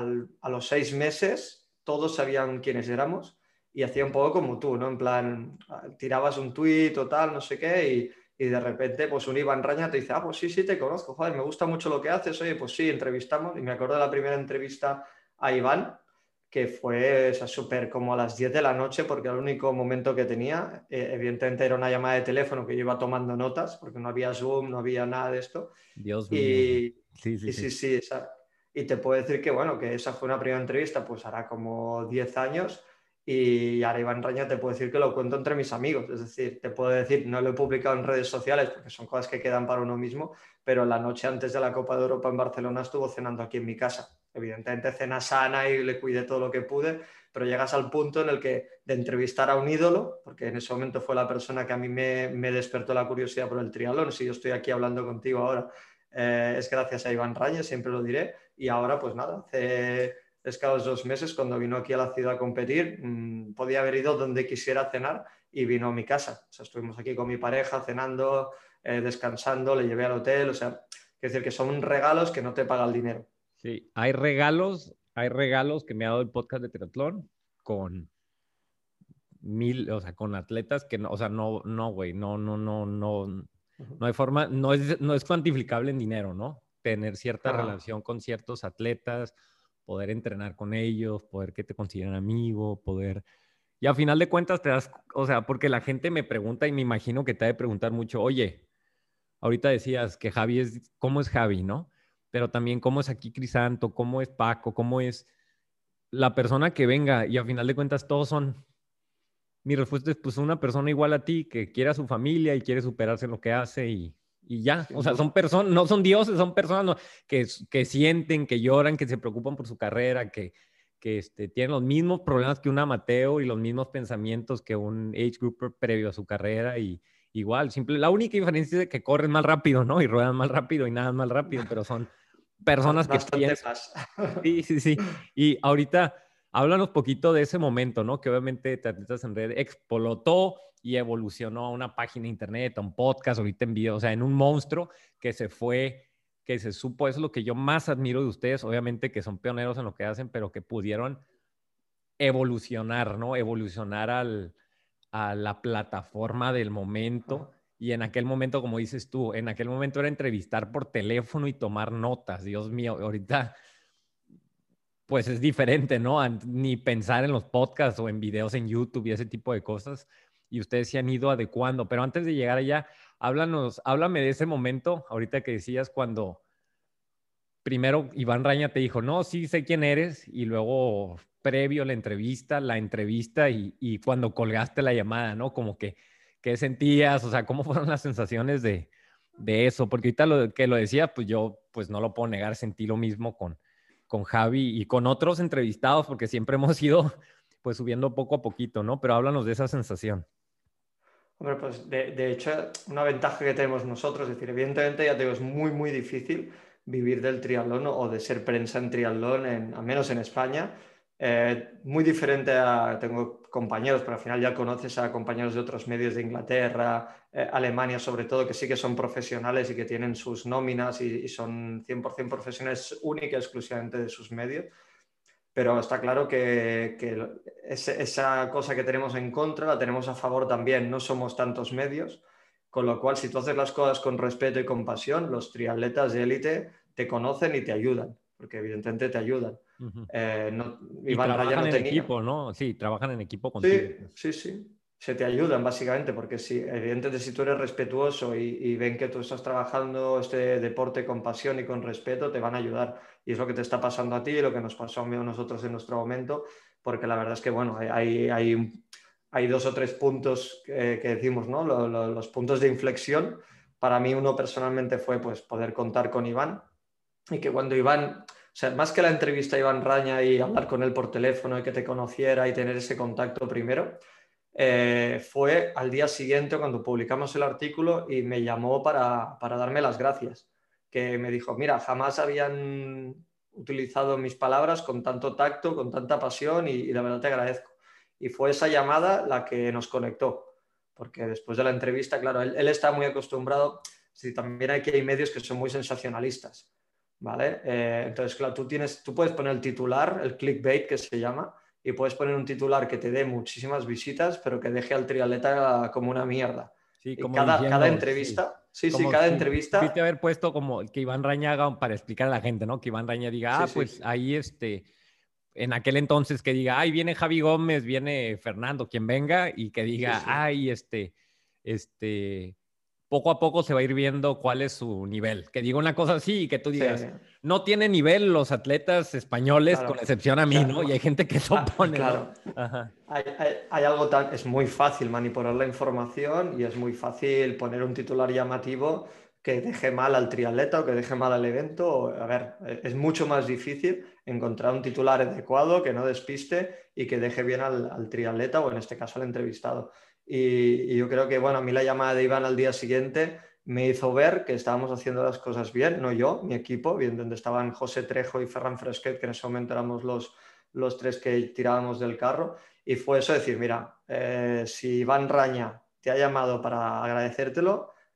a los 6 meses todos sabían quiénes éramos y hacía un poco como tú, ¿no? En plan, tirabas un tuit o tal, no sé qué, y de repente, pues un Iván Raña te dice, pues sí, te conozco, joder, me gusta mucho lo que haces, oye, pues sí, entrevistamos. Y me acuerdo de la primera entrevista a Iván, que fue súper como a las 10 de la noche, porque era el único momento que tenía. Evidentemente era una llamada de teléfono que yo iba tomando notas, porque no había Zoom, no había nada de esto. Dios mío. Y, Sí, sí, y sí. sí, y te puedo decir que, bueno, que esa fue una primera entrevista, pues hará como 10 años. Y ahora Iván Raña te puedo decir que lo cuento entre mis amigos, es decir, te puedo decir, no lo he publicado en redes sociales porque son cosas que quedan para uno mismo, pero la noche antes de la Copa de Europa en Barcelona estuvo cenando aquí en mi casa. Evidentemente cena sana y le cuidé todo lo que pude, pero llegas al punto en el que de entrevistar a un ídolo, porque en ese momento fue la persona que a mí me despertó la curiosidad por el triatlón, si yo estoy aquí hablando contigo ahora, es gracias a Iván Raña, siempre lo diré, y ahora pues nada, hace escasos 2 meses, cuando vino aquí a la ciudad a competir, podía haber ido donde quisiera cenar y vino a mi casa. O sea, estuvimos aquí con mi pareja cenando, descansando, le llevé al hotel, o sea, es decir, que son regalos que no te paga el dinero. Sí, hay regalos que me ha dado el podcast de triatlón con o sea, con atletas que no, o sea, güey, no hay forma, no es cuantificable en dinero, ¿no? Tener cierta relación con ciertos atletas, poder entrenar con ellos, poder que te consideren amigo, poder... Y a final de cuentas te das, o sea, porque la gente me pregunta y me imagino que te ha de preguntar mucho, oye, ahorita decías que Javi es, ¿cómo es Javi, no? Pero también cómo es aquí Crisanto, cómo es Paco, cómo es la persona que venga y a final de cuentas todos son... Mi respuesta es pues una persona igual a ti que quiere a su familia y quiere superarse en lo que hace y ya. O sea, son personas, no son dioses, son personas que sienten, que lloran, que se preocupan por su carrera, que tienen los mismos problemas que un amateur y los mismos pensamientos que un age grouper previo a su carrera y igual, la única diferencia es que corren más rápido, ¿no? Y ruedan más rápido y nadan más rápido, pero son personas que piensan. Sí, sí, sí. Y ahorita, háblanos poquito de ese momento, ¿no? Que obviamente Atletas en Red explotó y evolucionó a una página de internet, a un podcast, ahorita en video, o sea, en un monstruo que se fue, que se supo, eso es lo que yo más admiro de ustedes, obviamente que son pioneros en lo que hacen, pero que pudieron evolucionar, ¿no? Evolucionar a la plataforma del momento. Y en aquel momento, como dices tú, en aquel momento era entrevistar por teléfono y tomar notas. Dios mío, ahorita pues es diferente, ¿no? Ni pensar en los podcasts o en videos en YouTube y ese tipo de cosas. Y ustedes se han ido adecuando. Pero antes de llegar allá, háblame de ese momento, ahorita que decías cuando primero Iván Raña te dijo, no, sí sé quién eres, y luego previo a la entrevista y cuando colgaste la llamada, ¿no? Como que, ¿qué sentías? O sea, ¿cómo fueron las sensaciones de eso? Porque ahorita lo que lo decía, pues yo pues no lo puedo negar, sentí lo mismo con Javi y con otros entrevistados, porque siempre hemos ido pues subiendo poco a poquito, ¿no? Pero háblanos de esa sensación. Hombre, pues de hecho, una ventaja que tenemos nosotros, es decir, evidentemente ya te digo, es muy, muy difícil vivir del triatlón o de ser prensa en triatlón, al menos en España. Muy diferente tengo compañeros, pero al final ya conoces a compañeros de otros medios de Inglaterra, Alemania sobre todo, que sí que son profesionales y que tienen sus nóminas y son 100% profesionales única y exclusivamente de sus medios. Pero está claro que esa cosa que tenemos en contra la tenemos a favor también. No somos tantos medios, con lo cual si tú haces las cosas con respeto y con pasión, los triatletas de élite te conocen y te ayudan, porque evidentemente te ayudan. Uh-huh. Y trabajan en equipo, ¿no? Sí, trabajan en equipo contigo. Sí, sí, sí. Se te ayudan básicamente, porque evidentemente si tú eres respetuoso y ven que tú estás trabajando este deporte con pasión y con respeto, te van a ayudar. Y es lo que te está pasando a ti y lo que nos pasó a nosotros en nuestro momento, porque la verdad es que, bueno, hay dos o tres puntos que decimos, ¿no? Los puntos de inflexión. Para mí uno personalmente fue pues, poder contar con Iván y que cuando Iván... O sea, más que la entrevista a Iván Raña y hablar con él por teléfono y que te conociera y tener ese contacto primero, fue al día siguiente cuando publicamos el artículo y me llamó para darme las gracias. Que me dijo, mira, jamás habían utilizado mis palabras con tanto tacto, con tanta pasión y la verdad te agradezco. Y fue esa llamada la que nos conectó, porque después de la entrevista, claro, él está muy acostumbrado, sí, también hay medios que son muy sensacionalistas. ¿Vale? Entonces, claro, tú puedes poner el titular, el clickbait que se llama, y puedes poner un titular que te dé muchísimas visitas, pero que deje al triatleta como una mierda. Sí, como cada entrevista, cada entrevista... Pudiste haber puesto como que Iván Raña haga para explicar a la gente, ¿no? Que Iván Raña diga, pues ahí en aquel entonces que diga, ay, viene Javi Gómez, viene Fernando, quien venga, y que diga, ay, poco a poco se va a ir viendo cuál es su nivel. Que diga una cosa así y que tú digas, no tiene nivel los atletas españoles, claro, con excepción a mí, ¿no? Y hay gente que se opone, claro. ¿no? Ajá. Hay algo tan... Es muy fácil manipular la información y es muy fácil poner un titular llamativo que deje mal al triatleta o que deje mal al evento. A ver, es mucho más difícil encontrar un titular adecuado que no despiste y que deje bien al triatleta o en este caso al entrevistado. Y yo creo que, bueno, a mí la llamada de Iván al día siguiente me hizo ver que estábamos haciendo las cosas bien, no yo, mi equipo, bien donde estaban José Trejo y Ferran Fresquet, que en ese momento éramos los tres que tirábamos del carro, y fue eso, decir, mira, si Iván Raña te ha llamado para agradecértelo,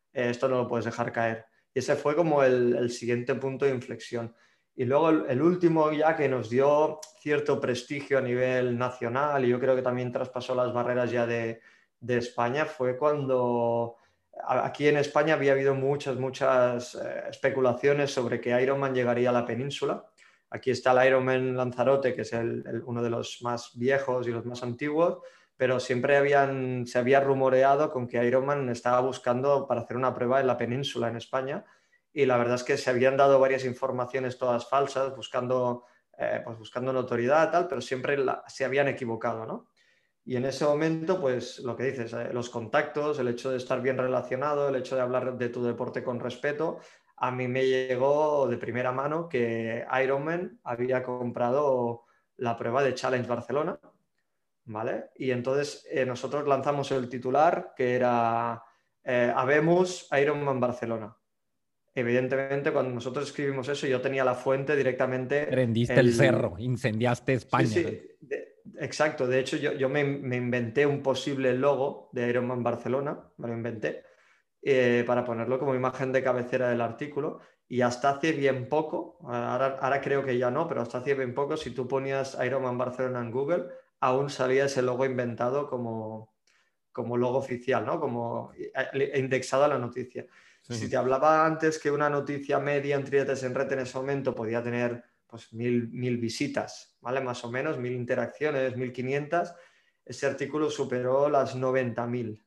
esto no lo puedes dejar caer. Y ese fue como el siguiente punto de inflexión. Y luego el último ya que nos dio cierto prestigio a nivel nacional y yo creo que también traspasó las barreras ya de España fue cuando aquí en España había habido muchas especulaciones sobre que Ironman llegaría a la península. Aquí está el Ironman Lanzarote, que es uno de los más viejos y los más antiguos, pero siempre se había rumoreado con que Ironman estaba buscando para hacer una prueba en la península en España y la verdad es que se habían dado varias informaciones todas falsas buscando notoriedad tal, pero siempre se habían equivocado, ¿no? Y en ese momento, pues lo que dices, los contactos, el hecho de estar bien relacionado, el hecho de hablar de tu deporte con respeto, a mí me llegó de primera mano que Ironman había comprado la prueba de Challenge Barcelona, ¿vale? Y entonces nosotros lanzamos el titular que era Habemos Ironman Barcelona. Evidentemente, cuando nosotros escribimos eso, yo tenía la fuente directamente. Prendiste el cerro, incendiaste España. Sí, exacto. De hecho, yo me inventé un posible logo de Ironman Barcelona, me lo inventé, para ponerlo como imagen de cabecera del artículo. Y hasta hace bien poco, ahora creo que ya no, pero hasta hace bien poco, si tú ponías Ironman Barcelona en Google, aún salía ese logo inventado como logo oficial, ¿no? Como indexado a la noticia. Sí. Si te hablaba antes que una noticia media en Triatlets en Red en ese momento podía tener pues 1000 visitas, ¿vale? Más o menos, 1000 interacciones, 1500, ese artículo superó las 90.000.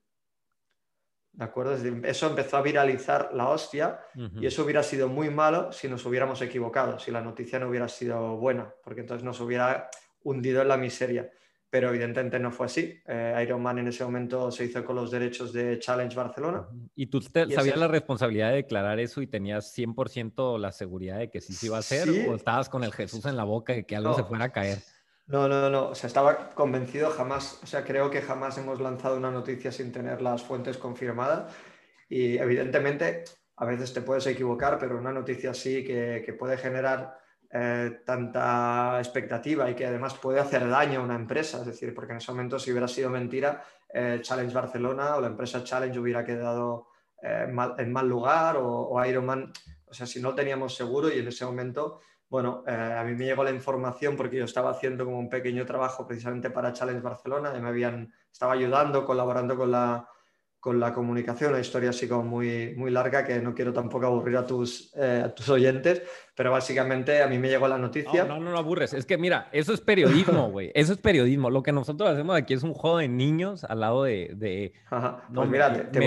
¿De acuerdo? Es decir, eso empezó a viralizar la hostia y eso hubiera sido muy malo si nos hubiéramos equivocado, si la noticia no hubiera sido buena, porque entonces nos hubiera hundido en la miseria. Pero evidentemente no fue así. Ironman en ese momento se hizo con los derechos de Challenge Barcelona. ¿Y tú sabías la responsabilidad de declarar eso y tenías 100% la seguridad de que sí se iba a hacer? ¿Sí? ¿O estabas con el Jesús en la boca de que algo se fuera a caer? No. O sea, estaba convencido jamás. O sea, creo que jamás hemos lanzado una noticia sin tener las fuentes confirmadas. Y evidentemente, a veces te puedes equivocar, pero una noticia así que puede generar tanta expectativa y que además puede hacer daño a una empresa, es decir, porque en ese momento si hubiera sido mentira, Challenge Barcelona o la empresa Challenge hubiera quedado en mal lugar o Ironman, o sea, si no teníamos seguro y en ese momento, bueno, a mí me llegó la información porque yo estaba haciendo como un pequeño trabajo precisamente para Challenge Barcelona y estaba ayudando, colaborando con la comunicación, una historia así como muy larga que no quiero tampoco aburrir a tus oyentes, pero básicamente a mí me llegó la noticia. No aburres, es que mira, eso es periodismo, güey, eso es periodismo, lo que nosotros hacemos aquí es un juego de niños al lado de... Ajá. No, pues mira,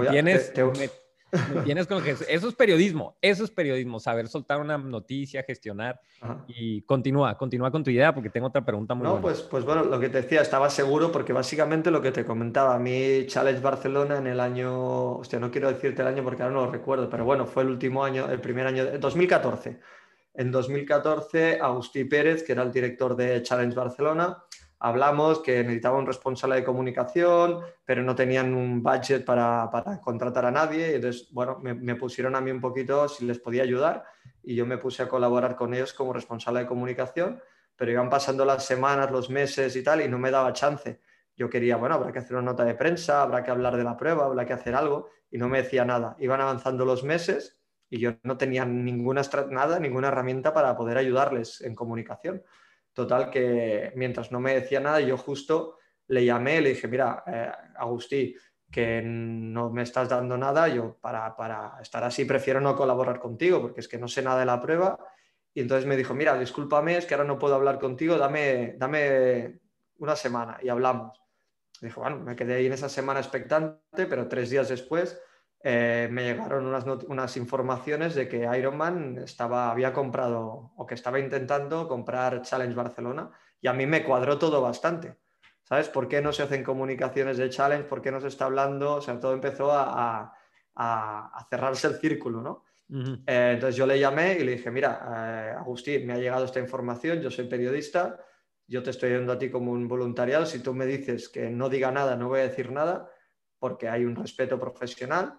me tienes con que eso es periodismo, saber soltar una noticia, gestionar. Ajá. Y continúa con tu idea porque tengo otra pregunta muy buena. Pues bueno, lo que te decía, estaba seguro porque básicamente lo que te comentaba, a mí Challenge Barcelona en el año, hostia, no quiero decirte el año porque ahora no lo recuerdo, pero bueno, fue el primer año, 2014. En 2014, Agustí Pérez, que era el director de Challenge Barcelona, hablamos que necesitaba un responsable de comunicación, pero no tenían un budget para contratar a nadie. Y entonces, bueno, me pusieron a mí un poquito si les podía ayudar y yo me puse a colaborar con ellos como responsable de comunicación, pero iban pasando las semanas, los meses y tal, y no me daba chance. Yo quería, bueno, habrá que hacer una nota de prensa, habrá que hablar de la prueba, habrá que hacer algo, y no me decía nada. Iban avanzando los meses y yo no tenía ninguna herramienta para poder ayudarles en comunicación. Total, que mientras no me decía nada, yo justo le llamé y le dije, mira, Agustí, que no me estás dando nada, yo para estar así prefiero no colaborar contigo, porque es que no sé nada de la prueba. Y entonces me dijo, mira, discúlpame, es que ahora no puedo hablar contigo, dame una semana y hablamos. Y dijo, bueno, me quedé ahí en esa semana expectante, pero 3 días después me llegaron unas informaciones de que Ironman había comprado o que estaba intentando comprar Challenge Barcelona y a mí me cuadró todo bastante. ¿Sabes? ¿Por qué no se hacen comunicaciones de Challenge? ¿Por qué no se está hablando? O sea, todo empezó a cerrarse el círculo, ¿no? Entonces yo le llamé y le dije, mira, Agustín, me ha llegado esta información, yo soy periodista, yo te estoy yendo a ti como un voluntariado, si tú me dices que no diga nada, no voy a decir nada, porque hay un respeto profesional,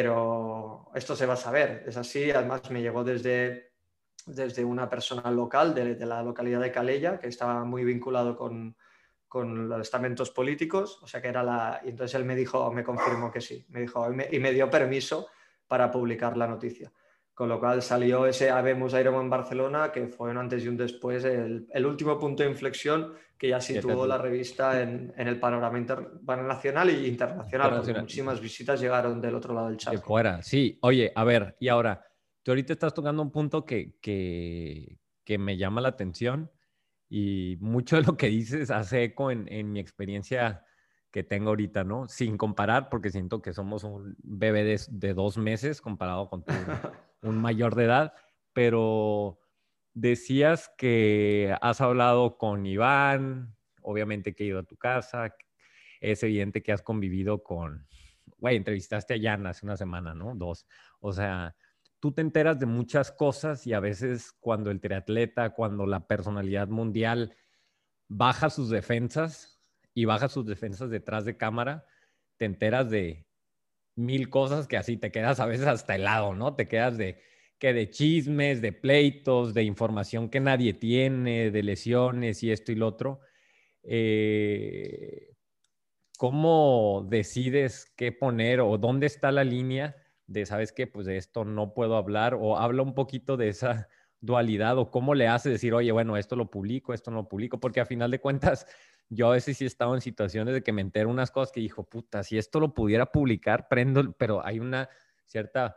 pero esto se va a saber, es así. Además me llegó desde una persona local de la localidad de Calella, que estaba muy vinculado con los estamentos políticos, o sea que y entonces él me confirmó que sí, me dijo, y me dio permiso para publicar la noticia. Con lo cual salió ese Habemos Ironman Barcelona, que fue un antes y un después, el último punto de inflexión que ya situó la revista en el panorama nacional e internacional, porque muchísimas visitas llegaron del otro lado del De charco. fuera, sí. Oye, a ver, y ahora, tú ahorita estás tocando un punto que me llama la atención y mucho de lo que dices hace eco en mi experiencia que tengo ahorita, ¿no? Sin comparar, porque siento que somos un bebé de 2 meses comparado con un mayor de edad, pero decías que has hablado con Iván, obviamente que he ido a tu casa, es evidente que has convivido con, güey, entrevistaste a Jan hace una semana, ¿no? 2. O sea, tú te enteras de muchas cosas y a veces cuando el triatleta, cuando la personalidad mundial baja sus defensas y baja sus defensas detrás de cámara, te enteras de 1000 cosas que así te quedas a veces hasta helado, ¿no? Te quedas de chismes, de pleitos, de información que nadie tiene, de lesiones y esto y lo otro. ¿Cómo decides qué poner o dónde está la línea de, sabes qué, pues de esto no puedo hablar? O habla un poquito de esa dualidad o cómo le hace decir, oye, bueno, esto lo publico, esto no lo publico, porque a final de cuentas yo a veces sí he estado en situaciones de que me entero unas cosas que dijo, puta, si esto lo pudiera publicar, prendo, pero hay una cierta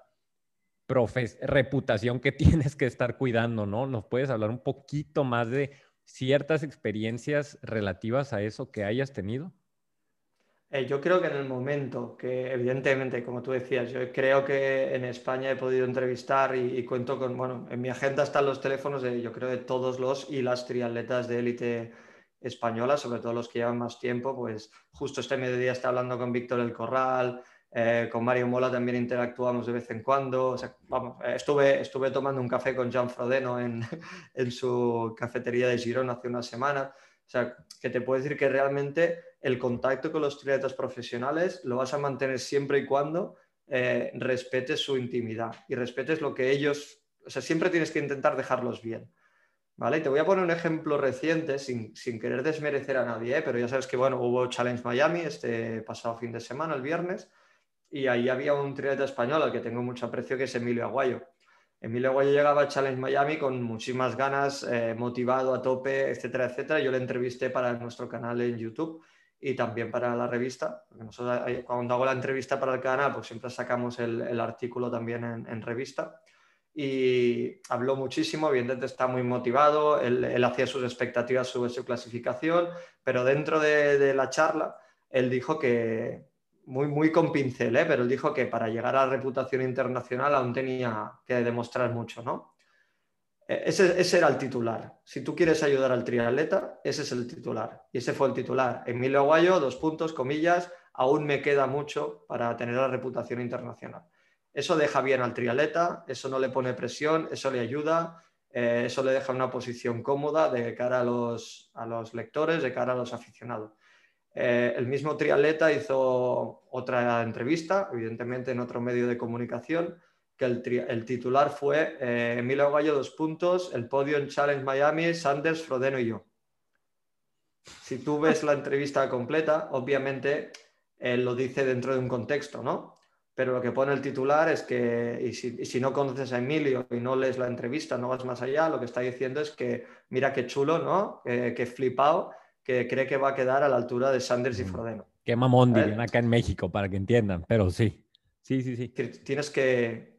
reputación que tienes que estar cuidando, ¿no? ¿Nos puedes hablar un poquito más de ciertas experiencias relativas a eso que hayas tenido? Yo creo que en el momento que, evidentemente, como tú decías, yo creo que en España he podido entrevistar y cuento con, bueno, en mi agenda están los teléfonos de, yo creo, de todos los y las triatletas de élite española, sobre todo los que llevan más tiempo, pues justo este mediodía está hablando con Víctor El Corral, con Mario Mola también interactuamos de vez en cuando, o sea, vamos, estuve tomando un café con Jan Frodeno en su cafetería de Girona hace una semana. O sea, que te puedo decir que realmente el contacto con los triatletas profesionales lo vas a mantener siempre y cuando respetes su intimidad y respetes lo que ellos... O sea, siempre tienes que intentar dejarlos bien, ¿vale? Y te voy a poner un ejemplo reciente, sin querer desmerecer a nadie, pero ya sabes que, bueno, hubo Challenge Miami este pasado fin de semana, el viernes, y ahí había un triatleta español al que tengo mucho aprecio, que es Emilio Aguayo. Emilio Aguayo llegaba a Challenge Miami con muchísimas ganas, motivado a tope, etcétera, etcétera. Yo le entrevisté para nuestro canal en YouTube y también para la revista. Porque nosotros, cuando hago la entrevista para el canal, pues siempre sacamos el artículo también en revista. Y habló muchísimo, evidentemente está muy motivado, él hacía sus expectativas sobre su clasificación, pero dentro de la charla, él dijo que muy con pincel, pero él dijo que para llegar a la reputación internacional aún tenía que demostrar mucho, ¿no? Ese era el titular. Si tú quieres ayudar al triatleta, ese es el titular. Y ese fue el titular. Emilio Aguayo, 2 puntos, comillas, aún me queda mucho para tener la reputación internacional. Eso deja bien al triatleta, eso no le pone presión, eso le ayuda, eso le deja una posición cómoda de cara a los lectores, de cara a los aficionados. El mismo triatleta hizo otra entrevista, evidentemente en otro medio de comunicación, que el titular fue Emilio Aguayo, 2 puntos, el podio en Challenge Miami, Sanders, Frodeno y yo. Si tú ves la entrevista completa, obviamente él lo dice dentro de un contexto, ¿no? Pero lo que pone el titular es que, y si no conoces a Emilio y no lees la entrevista, no vas más allá, lo que está diciendo es que mira qué chulo, ¿no? Que flipado, que cree que va a quedar a la altura de Sanders y Frodeno. Qué mamón dirían acá en México, para que entiendan, pero sí. Sí. Tienes que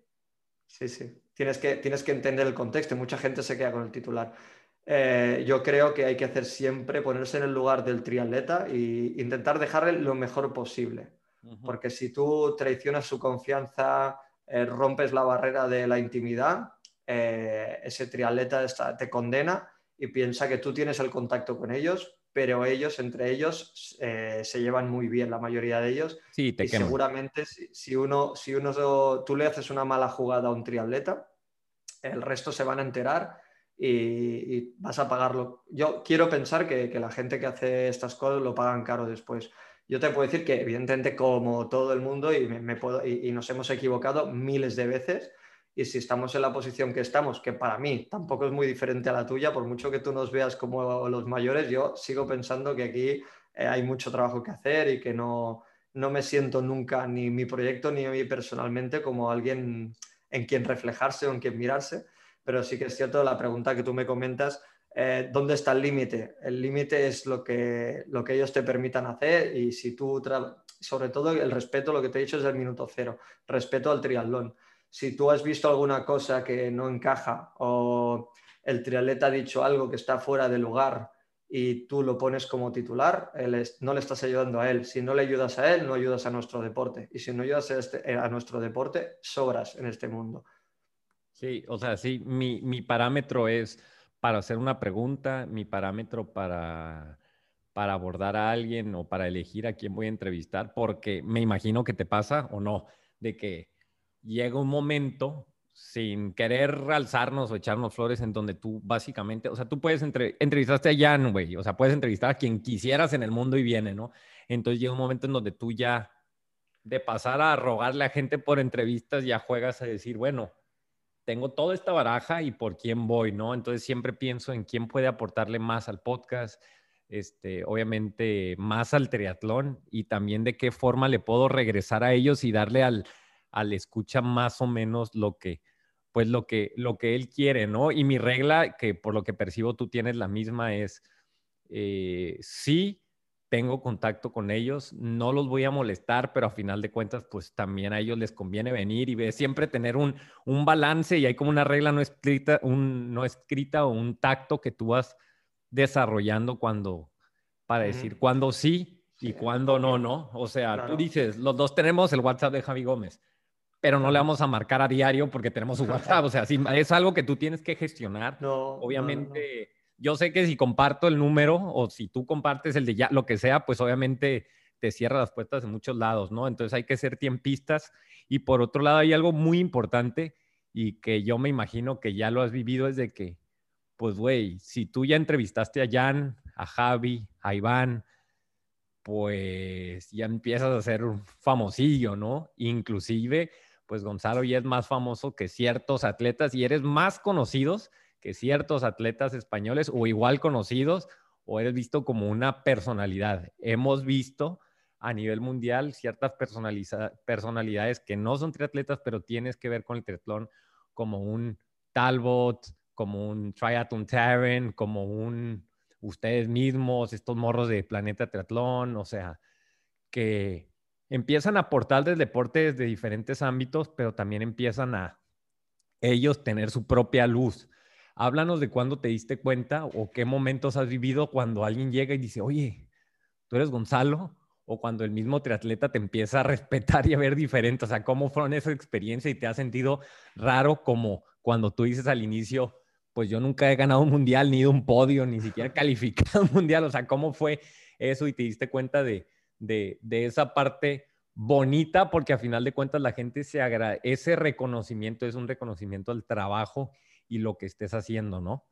entender el contexto y mucha gente se queda con el titular. Yo creo que hay que hacer siempre, ponerse en el lugar del triatleta e intentar dejarle lo mejor posible. Porque si tú traicionas su confianza, rompes la barrera de la intimidad, ese triatleta te condena y piensa que tú tienes el contacto con ellos, pero ellos, entre ellos, se llevan muy bien, la mayoría de ellos. Sí, te y queman. seguramente tú le haces una mala jugada a un triatleta, el resto se van a enterar y vas a pagarlo. Yo quiero pensar que la gente que hace estas cosas lo pagan caro después. Yo te puedo decir que, evidentemente, como todo el mundo, y nos hemos equivocado miles de veces, y si estamos en la posición que estamos, que para mí tampoco es muy diferente a la tuya, por mucho que tú nos veas como los mayores, yo sigo pensando que aquí hay mucho trabajo que hacer y que no no me siento nunca, ni mi proyecto ni a mí personalmente, como alguien en quien reflejarse o en quien mirarse, pero sí que es cierto la pregunta que tú me comentas, ¿dónde está el límite? El límite es lo que ellos te permitan hacer y si tú, sobre todo el respeto, lo que te he dicho es el minuto cero, respeto al triatlón. Si tú has visto alguna cosa que no encaja o el triatleta ha dicho algo que está fuera de lugar y tú lo pones como titular, no le estás ayudando a él. Si no le ayudas a él, no ayudas a nuestro deporte. Y si no ayudas a nuestro deporte, sobras en este mundo. Sí, o sea, sí, mi parámetro es para hacer una pregunta, mi parámetro para abordar a alguien o para elegir a quién voy a entrevistar, porque me imagino que te pasa o no, de que llega un momento sin querer alzarnos o echarnos flores en donde tú básicamente, o sea, tú puedes entrevistaste a Jan, güey, o sea, puedes entrevistar a quien quisieras en el mundo y viene, ¿no? Entonces llega un momento en donde tú ya, de pasar a rogarle a gente por entrevistas, ya juegas a decir, bueno, tengo toda esta baraja y por quién voy, ¿no? Entonces siempre pienso en quién puede aportarle más al podcast, obviamente más al triatlón y también de qué forma le puedo regresar a ellos y darle al escucha más o menos lo que, pues lo que él quiere, ¿no? Y mi regla, que por lo que percibo tú tienes la misma, es sí tengo contacto con ellos, no los voy a molestar, pero a final de cuentas, pues también a ellos les conviene venir y siempre tener un balance y hay como una regla no escrita o un tacto que tú vas desarrollando para decir cuándo sí y cuándo no, ¿no? O sea, Claro. tú dices, los dos tenemos el WhatsApp de Javi Gómez, pero no le vamos a marcar a diario porque tenemos su WhatsApp. O sea, sí, es algo que tú tienes que gestionar. No, Obviamente, yo sé que si comparto el número o si tú compartes el de ya, lo que sea, pues obviamente te cierra las puertas en muchos lados, ¿no? Entonces hay que ser tiempistas. Y por otro lado, hay algo muy importante y que yo me imagino que ya lo has vivido, es de que, pues, güey, si tú ya entrevistaste a Jan, a Javi, a Iván, pues ya empiezas a ser un famosillo, ¿no? Inclusive, pues Gonzalo ya es más famoso que ciertos atletas y eres más conocidos que ciertos atletas españoles o igual conocidos o eres visto como una personalidad. Hemos visto a nivel mundial ciertas personalidades que no son triatletas, pero tienes que ver con el triatlón como un Talbot, como un Triathlon Terran, como un ustedes mismos, estos morros de Planeta Triatlón, o sea, que empiezan a aportar del deporte desde diferentes ámbitos, pero también empiezan a ellos tener su propia luz. Háblanos de cuándo te diste cuenta o qué momentos has vivido cuando alguien llega y dice, oye, ¿tú eres Gonzalo? O cuando el mismo triatleta te empieza a respetar y a ver diferente. O sea, ¿cómo fueron esa experiencia y te has sentido raro como cuando tú dices al inicio, pues yo nunca he ganado un mundial, ni ido a un podio, ni siquiera calificado a un mundial? O sea, ¿cómo fue eso y te diste cuenta de esa parte bonita? Porque a final de cuentas la gente ese reconocimiento es un reconocimiento al trabajo y lo que estés haciendo, ¿no?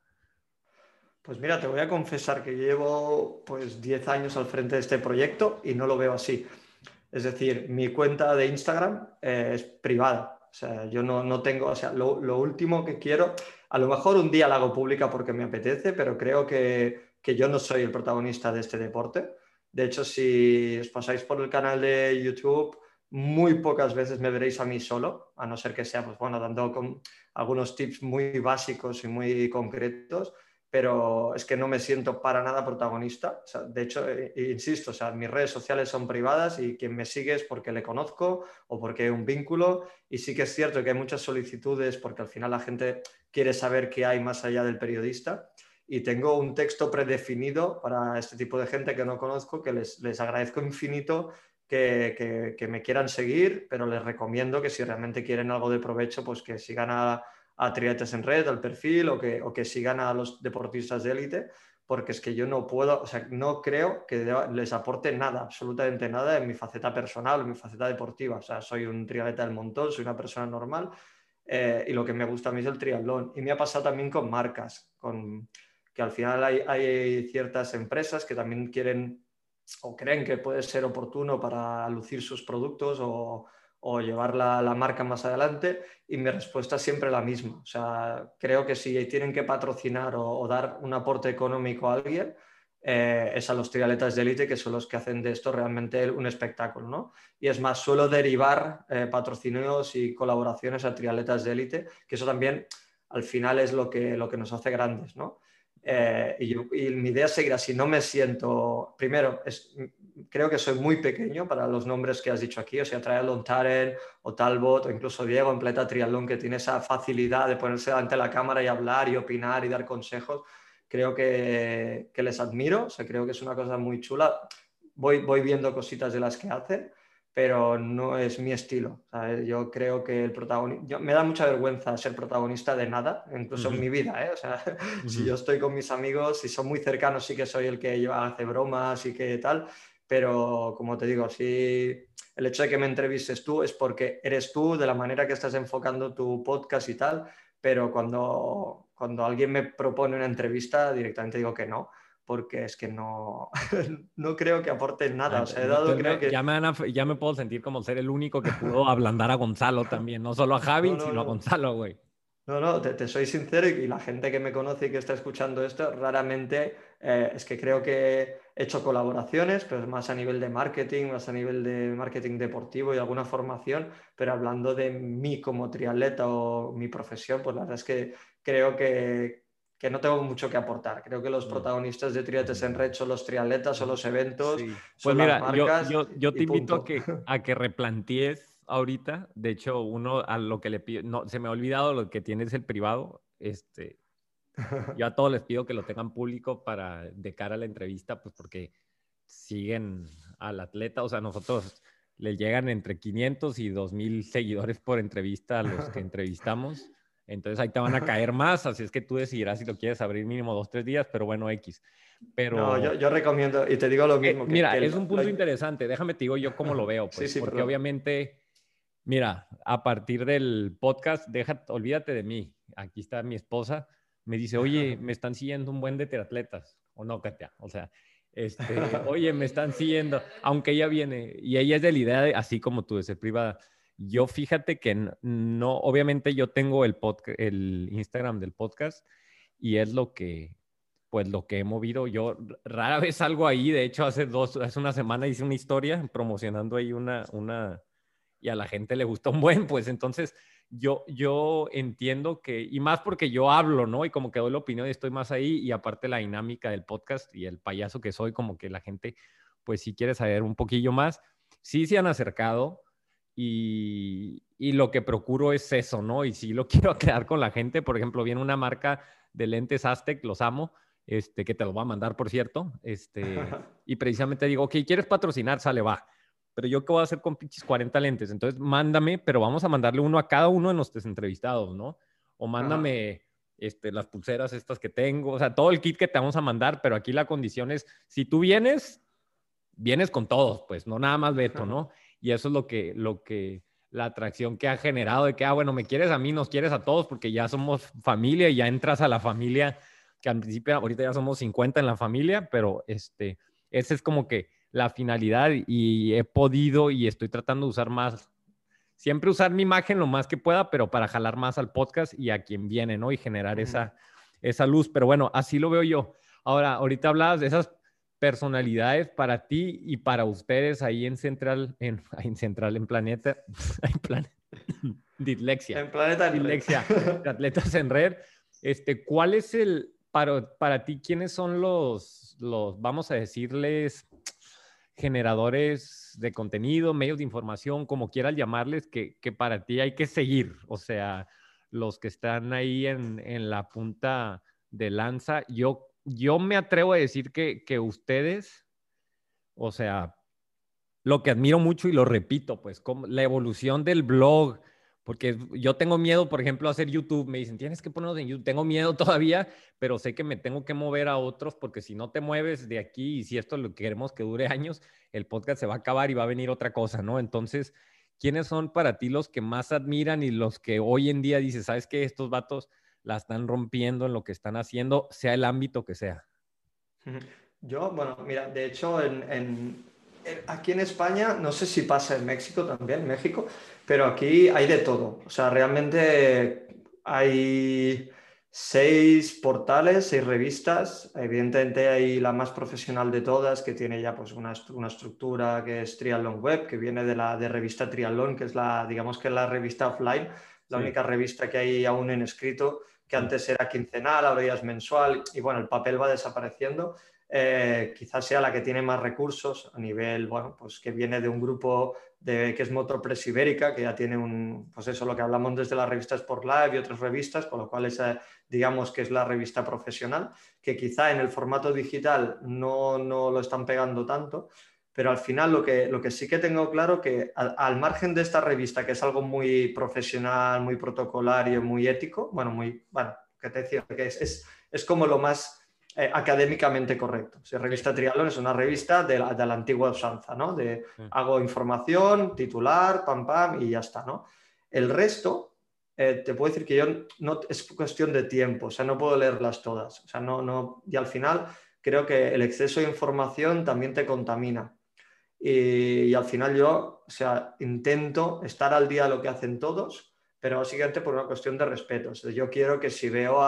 Pues mira, te voy a confesar que llevo pues 10 años al frente de este proyecto y no lo veo así. Es decir, mi cuenta de Instagram es privada. O sea, yo no tengo, o sea, lo último que quiero, a lo mejor un día la hago pública porque me apetece, pero creo que yo no soy el protagonista de este deporte. De hecho, si os pasáis por el canal de YouTube, muy pocas veces me veréis a mí solo, a no ser que sea, pues bueno, dando algunos tips muy básicos y muy concretos, pero es que no me siento para nada protagonista. O sea, de hecho, insisto, o sea, mis redes sociales son privadas y quien me sigue es porque le conozco o porque hay un vínculo. Y sí que es cierto que hay muchas solicitudes porque al final la gente quiere saber qué hay más allá del periodista. Y tengo un texto predefinido para este tipo de gente que no conozco, que les agradezco infinito que me quieran seguir, pero les recomiendo que si realmente quieren algo de provecho, pues que sigan a Triates en Red, al perfil, o que sigan a los deportistas de élite, porque es que yo no puedo, o sea, no creo que les aporte nada, absolutamente nada en mi faceta personal, en mi faceta deportiva. O sea, soy un triatleta del montón, soy una persona normal y lo que me gusta a mí es el triatlón. Y me ha pasado también con marcas, que al final hay ciertas empresas que también quieren o creen que puede ser oportuno para lucir sus productos o llevar la marca más adelante, y mi respuesta es siempre la misma. O sea, creo que si tienen que patrocinar o dar un aporte económico a alguien, es a los triatletas de élite, que son los que hacen de esto realmente un espectáculo, ¿no? Y es más, suelo derivar patrocinios y colaboraciones a triatletas de élite, que eso también al final es lo que nos hace grandes, ¿no? Y mi idea es seguir así. No me siento, primero, creo que soy muy pequeño para los nombres que has dicho aquí, o sea, Triathlon Taren o Talbot o incluso Diego en Planeta Triatlón, que tiene esa facilidad de ponerse delante de la cámara y hablar y opinar y dar consejos. Creo que les admiro, o sea, creo que es una cosa muy chula. Voy viendo cositas de las que hacen, pero no es mi estilo, ¿sabes? Yo creo que el protagonista... Me da mucha vergüenza ser protagonista de nada, incluso en mi vida, ¿eh? O sea, si yo estoy con mis amigos, si son muy cercanos, sí que soy el que hace bromas y que tal, pero como te digo, sí, el hecho de que me entrevistes tú es porque eres tú, de la manera que estás enfocando tu podcast y tal, pero cuando alguien me propone una entrevista, directamente digo que no, porque es que no, no creo que aporte nada. O sea, creo que... Ya me puedo sentir como ser el único que pudo ablandar a Gonzalo también, no solo a Javi, sino a Gonzalo, güey. No, te soy sincero, y la gente que me conoce y que está escuchando esto, raramente es que creo que he hecho colaboraciones, pero es más a nivel de marketing, más a nivel de marketing deportivo y alguna formación, pero hablando de mí como triatleta o mi profesión, pues la verdad es que creo que no tengo mucho que aportar. Creo que los protagonistas de Triates en Red son los triatletas, son los eventos, Sí. son Pues mira, las marcas. yo te invito punto. a que replantees ahorita. De hecho, uno a lo que le pido, no, se me ha olvidado lo que tienes el privado. Yo a todos les pido que lo tengan público de cara a la entrevista, pues porque siguen al atleta. O sea, nosotros le llegan entre 500 y 2,000 seguidores por entrevista a los que entrevistamos. Entonces ahí te van a caer más, así es que tú decidirás si lo quieres abrir mínimo 2-3 días, pero bueno, X. Pero, no, yo recomiendo, y te digo lo mismo. Mira, es un punto interesante, déjame te digo yo cómo lo veo, pues, sí, porque perdón. obviamente, mira, a partir del podcast, olvídate de mí, aquí está mi esposa, me dice, oye, me están siguiendo un buen de triatletas, o no, Katia, o sea, oye, me están siguiendo, aunque ella viene, y ella es de la idea de, así como tú, de ser privada. Yo fíjate que no, obviamente yo tengo el Instagram del podcast y es lo que he movido. Yo rara vez salgo ahí, de hecho hace una semana hice una historia promocionando ahí y a la gente le gustó un buen, pues entonces yo entiendo que, y más porque yo hablo, ¿no? Y como que doy la opinión y estoy más ahí, y aparte la dinámica del podcast y el payaso que soy, como que la gente pues sí quiere saber un poquillo más. Sí se han acercado. Y lo que procuro es eso, ¿no? Y si lo quiero crear con la gente, por ejemplo, viene una marca de lentes Aztec, los amo, que te lo voy a mandar, por cierto, y precisamente digo, ok, ¿quieres patrocinar? Sale, va. Pero yo qué voy a hacer con pinches 40 lentes, entonces mándame, pero vamos a mandarle uno a cada uno de nuestros entrevistados, ¿no? O mándame las pulseras estas que tengo, o sea, todo el kit que te vamos a mandar, pero aquí la condición es, si tú vienes con todos, pues, no nada más Beto, ¿no? Y eso es la atracción que ha generado de que, bueno, me quieres a mí, nos quieres a todos, porque ya somos familia y ya entras a la familia, que al principio, ahorita ya somos 50 en la familia, pero esa es como que la finalidad, y he podido y estoy tratando de siempre usar mi imagen lo más que pueda, pero para jalar más al podcast y a quien viene, ¿no? Y generar esa luz. Pero bueno, así lo veo yo. Ahora, ahorita hablabas de esas personalidades para ti y para ustedes ahí en Planeta, dislexia. En Planeta en dislexia, de Atletas en Red. ¿Cuál es para ti, quiénes son los, vamos a decirles, generadores de contenido, medios de información, como quieras llamarles, que para ti hay que seguir? O sea, los que están ahí en la punta de lanza. Yo me atrevo a decir que ustedes, o sea, lo que admiro mucho y lo repito, pues, como la evolución del blog, porque yo tengo miedo, por ejemplo, a hacer YouTube. Me dicen, tienes que ponernos en YouTube. Tengo miedo todavía, pero sé que me tengo que mover a otros, porque si no te mueves de aquí, y si esto lo queremos que dure años, el podcast se va a acabar y va a venir otra cosa, ¿no? Entonces, ¿quiénes son para ti los que más admiran y los que hoy en día dices, sabes que estos vatos la están rompiendo en lo que están haciendo, sea el ámbito que sea? Yo, bueno, mira, de hecho, aquí en España, no sé si pasa en México también, México, pero aquí hay de todo. O sea, realmente hay 6 portales, 6 revistas. Evidentemente hay la más profesional de todas, que tiene ya pues una estructura que es Triathlon Web, que viene de revista Triathlon, que es digamos que es la revista offline, la Sí. única revista que hay aún en escrito, que antes era quincenal, ahora ya es mensual, y bueno, el papel va desapareciendo. Quizás sea la que tiene más recursos a nivel, bueno, pues que viene de un grupo que es Motorpress Ibérica, que ya tiene pues eso, lo que hablamos desde la revista Sport Live y otras revistas, con lo cual digamos que es la revista profesional, que quizá en el formato digital no lo están pegando tanto, pero al final lo que sí que tengo claro que al margen de esta revista, que es algo muy profesional, muy protocolario, muy ético, bueno, que te decía, que es como lo más académicamente correcto. Si revista Triatlón es una revista de la antigua usanza, ¿no? Hago información, titular, pam, pam, y ya está, ¿no? El resto, te puedo decir que yo no es cuestión de tiempo, o sea, no puedo leerlas todas, o sea, y al final creo que el exceso de información también te contamina. Y al final yo, o sea, intento estar al día de lo que hacen todos, pero básicamente por una cuestión de respeto. O sea, yo quiero que si veo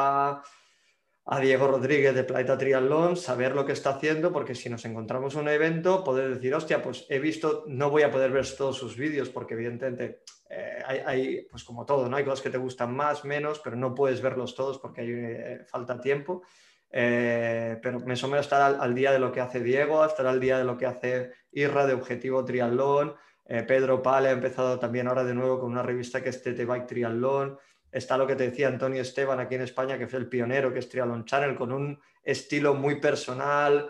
a Diego Rodríguez de Planeta Triatlón, saber lo que está haciendo, porque si nos encontramos en un evento, poder decir, hostia, pues he visto, no voy a poder ver todos sus vídeos, porque evidentemente hay, pues como todo, ¿no? Hay cosas que te gustan más, menos, pero no puedes verlos todos porque hay falta tiempo. Pero me suelo estar al día de lo que hace Diego, estar al día de lo que hace Irra de Objetivo Triatlón. Pedro Pale ha empezado también ahora de nuevo con una revista que es TT Bike Triatlón. Está lo que te decía Antonio Esteban aquí en España, que fue el pionero, que es Triathlon Channel, con un estilo muy personal,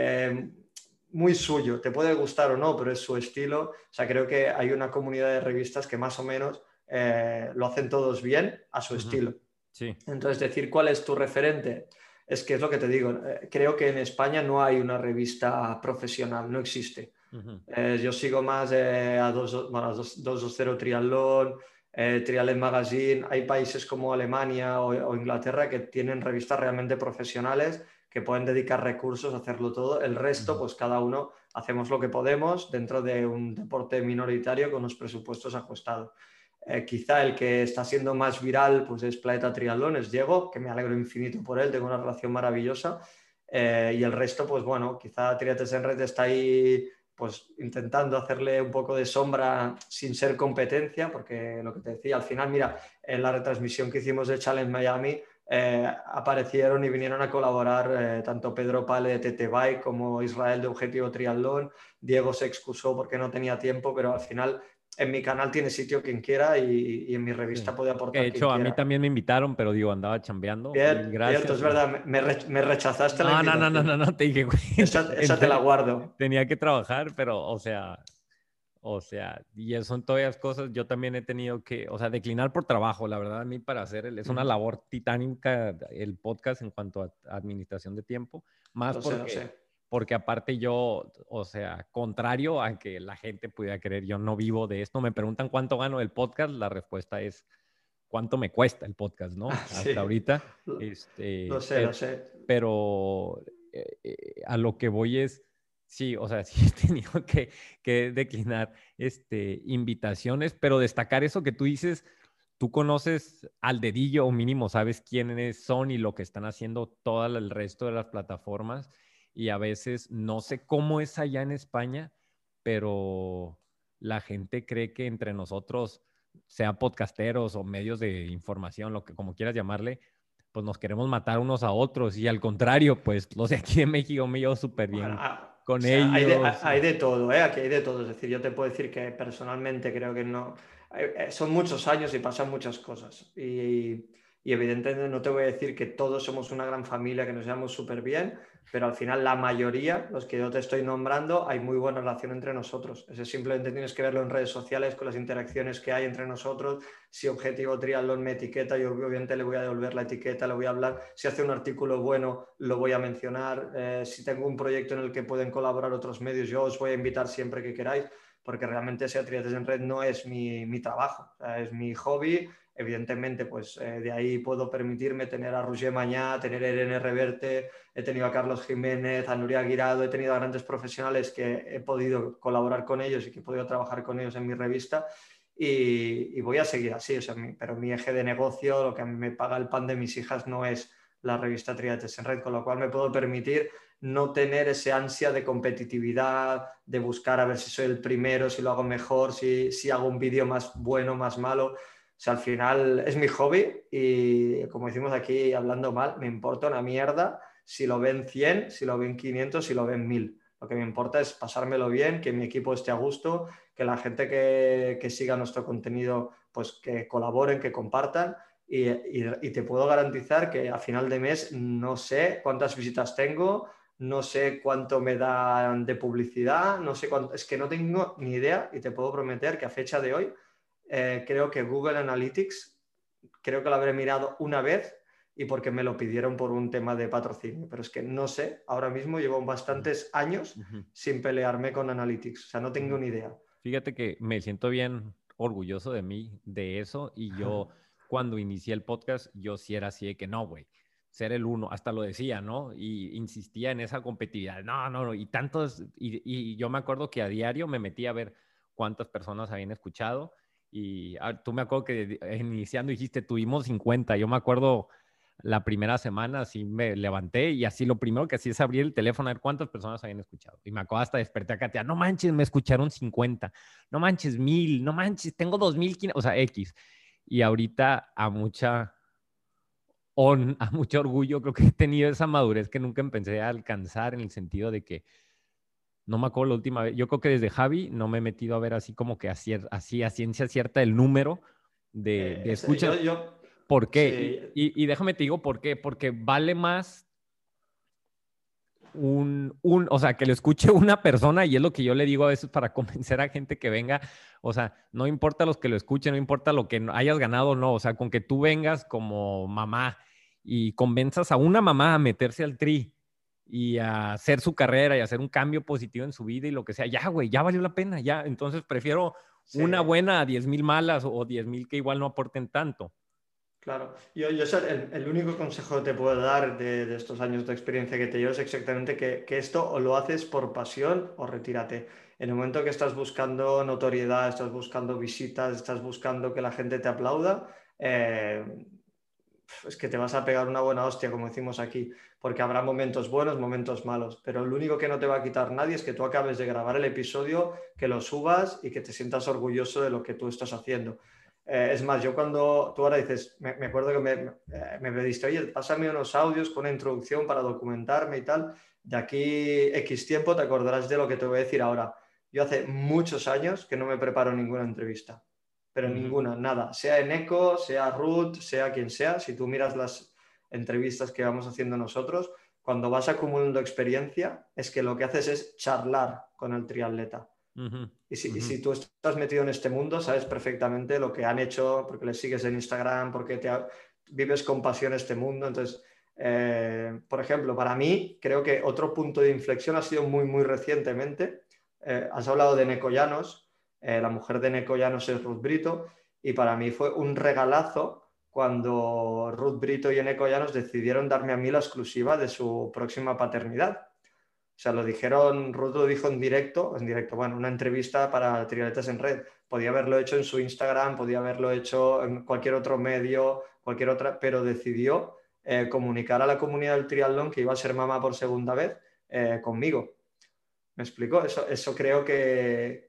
muy suyo. Te puede gustar o no, pero es su estilo. O sea, creo que hay una comunidad de revistas que más o menos lo hacen todos bien a su estilo. Sí. Entonces, decir cuál es tu referente, es que es lo que te digo. Creo que en España no hay una revista profesional, no existe. Yo sigo más a 220 Triatlón, Triathlon Magazine. Hay países como Alemania o Inglaterra que tienen revistas realmente profesionales que pueden dedicar recursos a hacerlo todo. El resto, pues cada uno hacemos lo que podemos dentro de un deporte minoritario con unos presupuestos ajustados. Quizá el que está siendo más viral pues es Planeta Triatlón, es Diego, que me alegro infinito por él, tengo una relación maravillosa. Y el resto, pues bueno, quizá Triates en Red está ahí pues intentando hacerle un poco de sombra sin ser competencia, porque lo que te decía, al final, mira, en la retransmisión que hicimos de Challenge Miami, aparecieron y vinieron a colaborar tanto Pedro Pale de TT Bike como Israel de Objetivo Triatlón. Diego se excusó porque no tenía tiempo, pero al final en mi canal tiene sitio quien quiera y en mi revista puede aportar de hecho, quien a mí quiera. también me invitaron, pero digo, andaba chambeando. Gracias. Cierto, es verdad, me rechazaste la invitación. No, te dije, güey. Esa te la guardo. Tenía que trabajar, pero, o sea, y son todas cosas, yo también he tenido que, o sea, declinar por trabajo, la verdad, a mí para hacer, es una labor titánica el podcast en cuanto a administración de tiempo, más Lo sé. porque aparte yo, o sea, contrario a que la gente pudiera creer, yo no vivo de esto, me preguntan cuánto gano del podcast, la respuesta es cuánto me cuesta el podcast, ¿no? Sí. Hasta ahorita. Lo sé. Pero a lo que voy es, sí, o sea, sí he tenido que declinar invitaciones, pero destacar eso que tú dices, tú conoces al dedillo o mínimo sabes quiénes son y lo que están haciendo todo el resto de las plataformas y a veces no sé cómo es allá en España, pero la gente cree que entre nosotros, sea podcasteros o medios de información, lo que como quieras llamarle, pues nos queremos matar unos a otros y al contrario, pues los de aquí de México me llevo súper bien con o sea, ellos. hay de todo, aquí hay de todo. Es decir, yo te puedo decir que personalmente creo que no. Son muchos años y pasan muchas cosas. Y evidentemente no te voy a decir que todos somos una gran familia, que nos llevamos súper bien, pero al final la mayoría, los que yo te estoy nombrando, hay muy buena relación entre nosotros. Eso simplemente tienes que verlo en redes sociales con las interacciones que hay entre nosotros. Si Objetivo Triatlón me etiqueta, yo obviamente le voy a devolver la etiqueta, le voy a hablar. Si hace un artículo bueno, lo voy a mencionar. Si tengo un proyecto en el que pueden colaborar otros medios, yo os voy a invitar siempre que queráis, porque realmente ser Triates en Red no es mi trabajo, o sea, es mi hobby. Evidentemente, pues de ahí puedo permitirme tener a Roger Mañá, tener a Irene Reverte, he tenido a Carlos Jiménez, a Nuria Guirado, he tenido a grandes profesionales que he podido colaborar con ellos y que he podido trabajar con ellos en mi revista. y voy a seguir así. O sea, pero mi eje de negocio, lo que a mí me paga el pan de mis hijas no es la revista Triatletas en Red, con lo cual me puedo permitir no tener ese ansia de competitividad, de buscar a ver si soy el primero, si lo hago mejor, si hago un vídeo más bueno, más malo. O sea, al final es mi hobby y, como decimos aquí hablando mal, me importa una mierda si lo ven 100, si lo ven 500, si lo ven 1000. Lo que me importa es pasármelo bien, que mi equipo esté a gusto, que la gente que siga nuestro contenido, pues que colaboren, que compartan. Y te puedo garantizar que a final de mes no sé cuántas visitas tengo, no sé cuánto me dan de publicidad, no sé cuánto, es que no tengo ni idea y te puedo prometer que a fecha de hoy creo que Google Analytics, creo que lo habré mirado una vez y porque me lo pidieron por un tema de patrocinio, pero es que no sé, ahora mismo llevo bastantes años sin pelearme con Analytics, o sea, no tengo ni idea. Fíjate que me siento bien orgulloso de mí, de eso, y yo cuando inicié el podcast, yo sí era así de que no, güey, ser el uno, hasta lo decía, ¿no? Y insistía en esa competitividad, no, y tantos, y yo me acuerdo que a diario me metía a ver cuántas personas habían escuchado, y tú me acuerdo que iniciando dijiste, tuvimos 50, yo me acuerdo la primera semana así me levanté y así lo primero que hacía es abrir el teléfono a ver cuántas personas habían escuchado. Y me acuerdo hasta desperté a Katia, no manches, me escucharon 50, no manches, 1000, no manches, tengo 2500, o sea, X. Y ahorita a mucho orgullo creo que he tenido esa madurez que nunca pensé alcanzar en el sentido de que no me acuerdo la última vez, yo creo que desde Javi no me he metido a ver así como que así a ciencia cierta el número de escuchas. ¿Por qué? Sí. Y déjame te digo por qué. Porque vale más o sea, que lo escuche una persona, y es lo que yo le digo a veces para convencer a gente que venga. O sea, no importa los que lo escuchen, no importa lo que hayas ganado o no. O sea, con que tú vengas como mamá y convenzas a una mamá a meterse al tri y a hacer su carrera y a hacer un cambio positivo en su vida y lo que sea, ya, güey, ya valió la pena, ya. Entonces prefiero una buena a 10,000 malas o 10,000 que igual no aporten tanto. Claro, yo el único consejo que te puedo dar de estos años de experiencia que te llevo es exactamente que esto o lo haces por pasión o retírate. En el momento que estás buscando notoriedad, estás buscando visitas, estás buscando que la gente te aplauda, es que te vas a pegar una buena hostia, como decimos aquí, porque habrá momentos buenos, momentos malos, pero lo único que no te va a quitar nadie es que tú acabes de grabar el episodio, que lo subas y que te sientas orgulloso de lo que tú estás haciendo. Es más, yo cuando tú ahora dices, me acuerdo que me pediste, oye, pásame unos audios con una introducción para documentarme y tal, de aquí X tiempo te acordarás de lo que te voy a decir ahora. Yo hace muchos años que no me preparo ninguna entrevista, pero ninguna, nada, sea Eneco, sea Ruth, sea quien sea, si tú miras las entrevistas que vamos haciendo nosotros, cuando vas acumulando experiencia, es que lo que haces es charlar con el triatleta. Y si tú estás metido en este mundo, sabes perfectamente lo que han hecho, porque les sigues en Instagram, porque vives con pasión este mundo. Entonces, por ejemplo, para mí, creo que otro punto de inflexión ha sido muy, muy recientemente. Has hablado de Neco Llanos, la mujer de Neco Llanos es Ruth Brito, y para mí fue un regalazo cuando Ruth Brito y Eneco Llanos decidieron darme a mí la exclusiva de su próxima paternidad. O sea, lo dijeron, Ruth lo dijo en directo, bueno, una entrevista para Triatletas en Red. Podía haberlo hecho en su Instagram, podía haberlo hecho en cualquier otro medio, cualquier otra, pero decidió comunicar a la comunidad del triatlón que iba a ser mamá por segunda vez conmigo. ¿Me explico? Eso creo que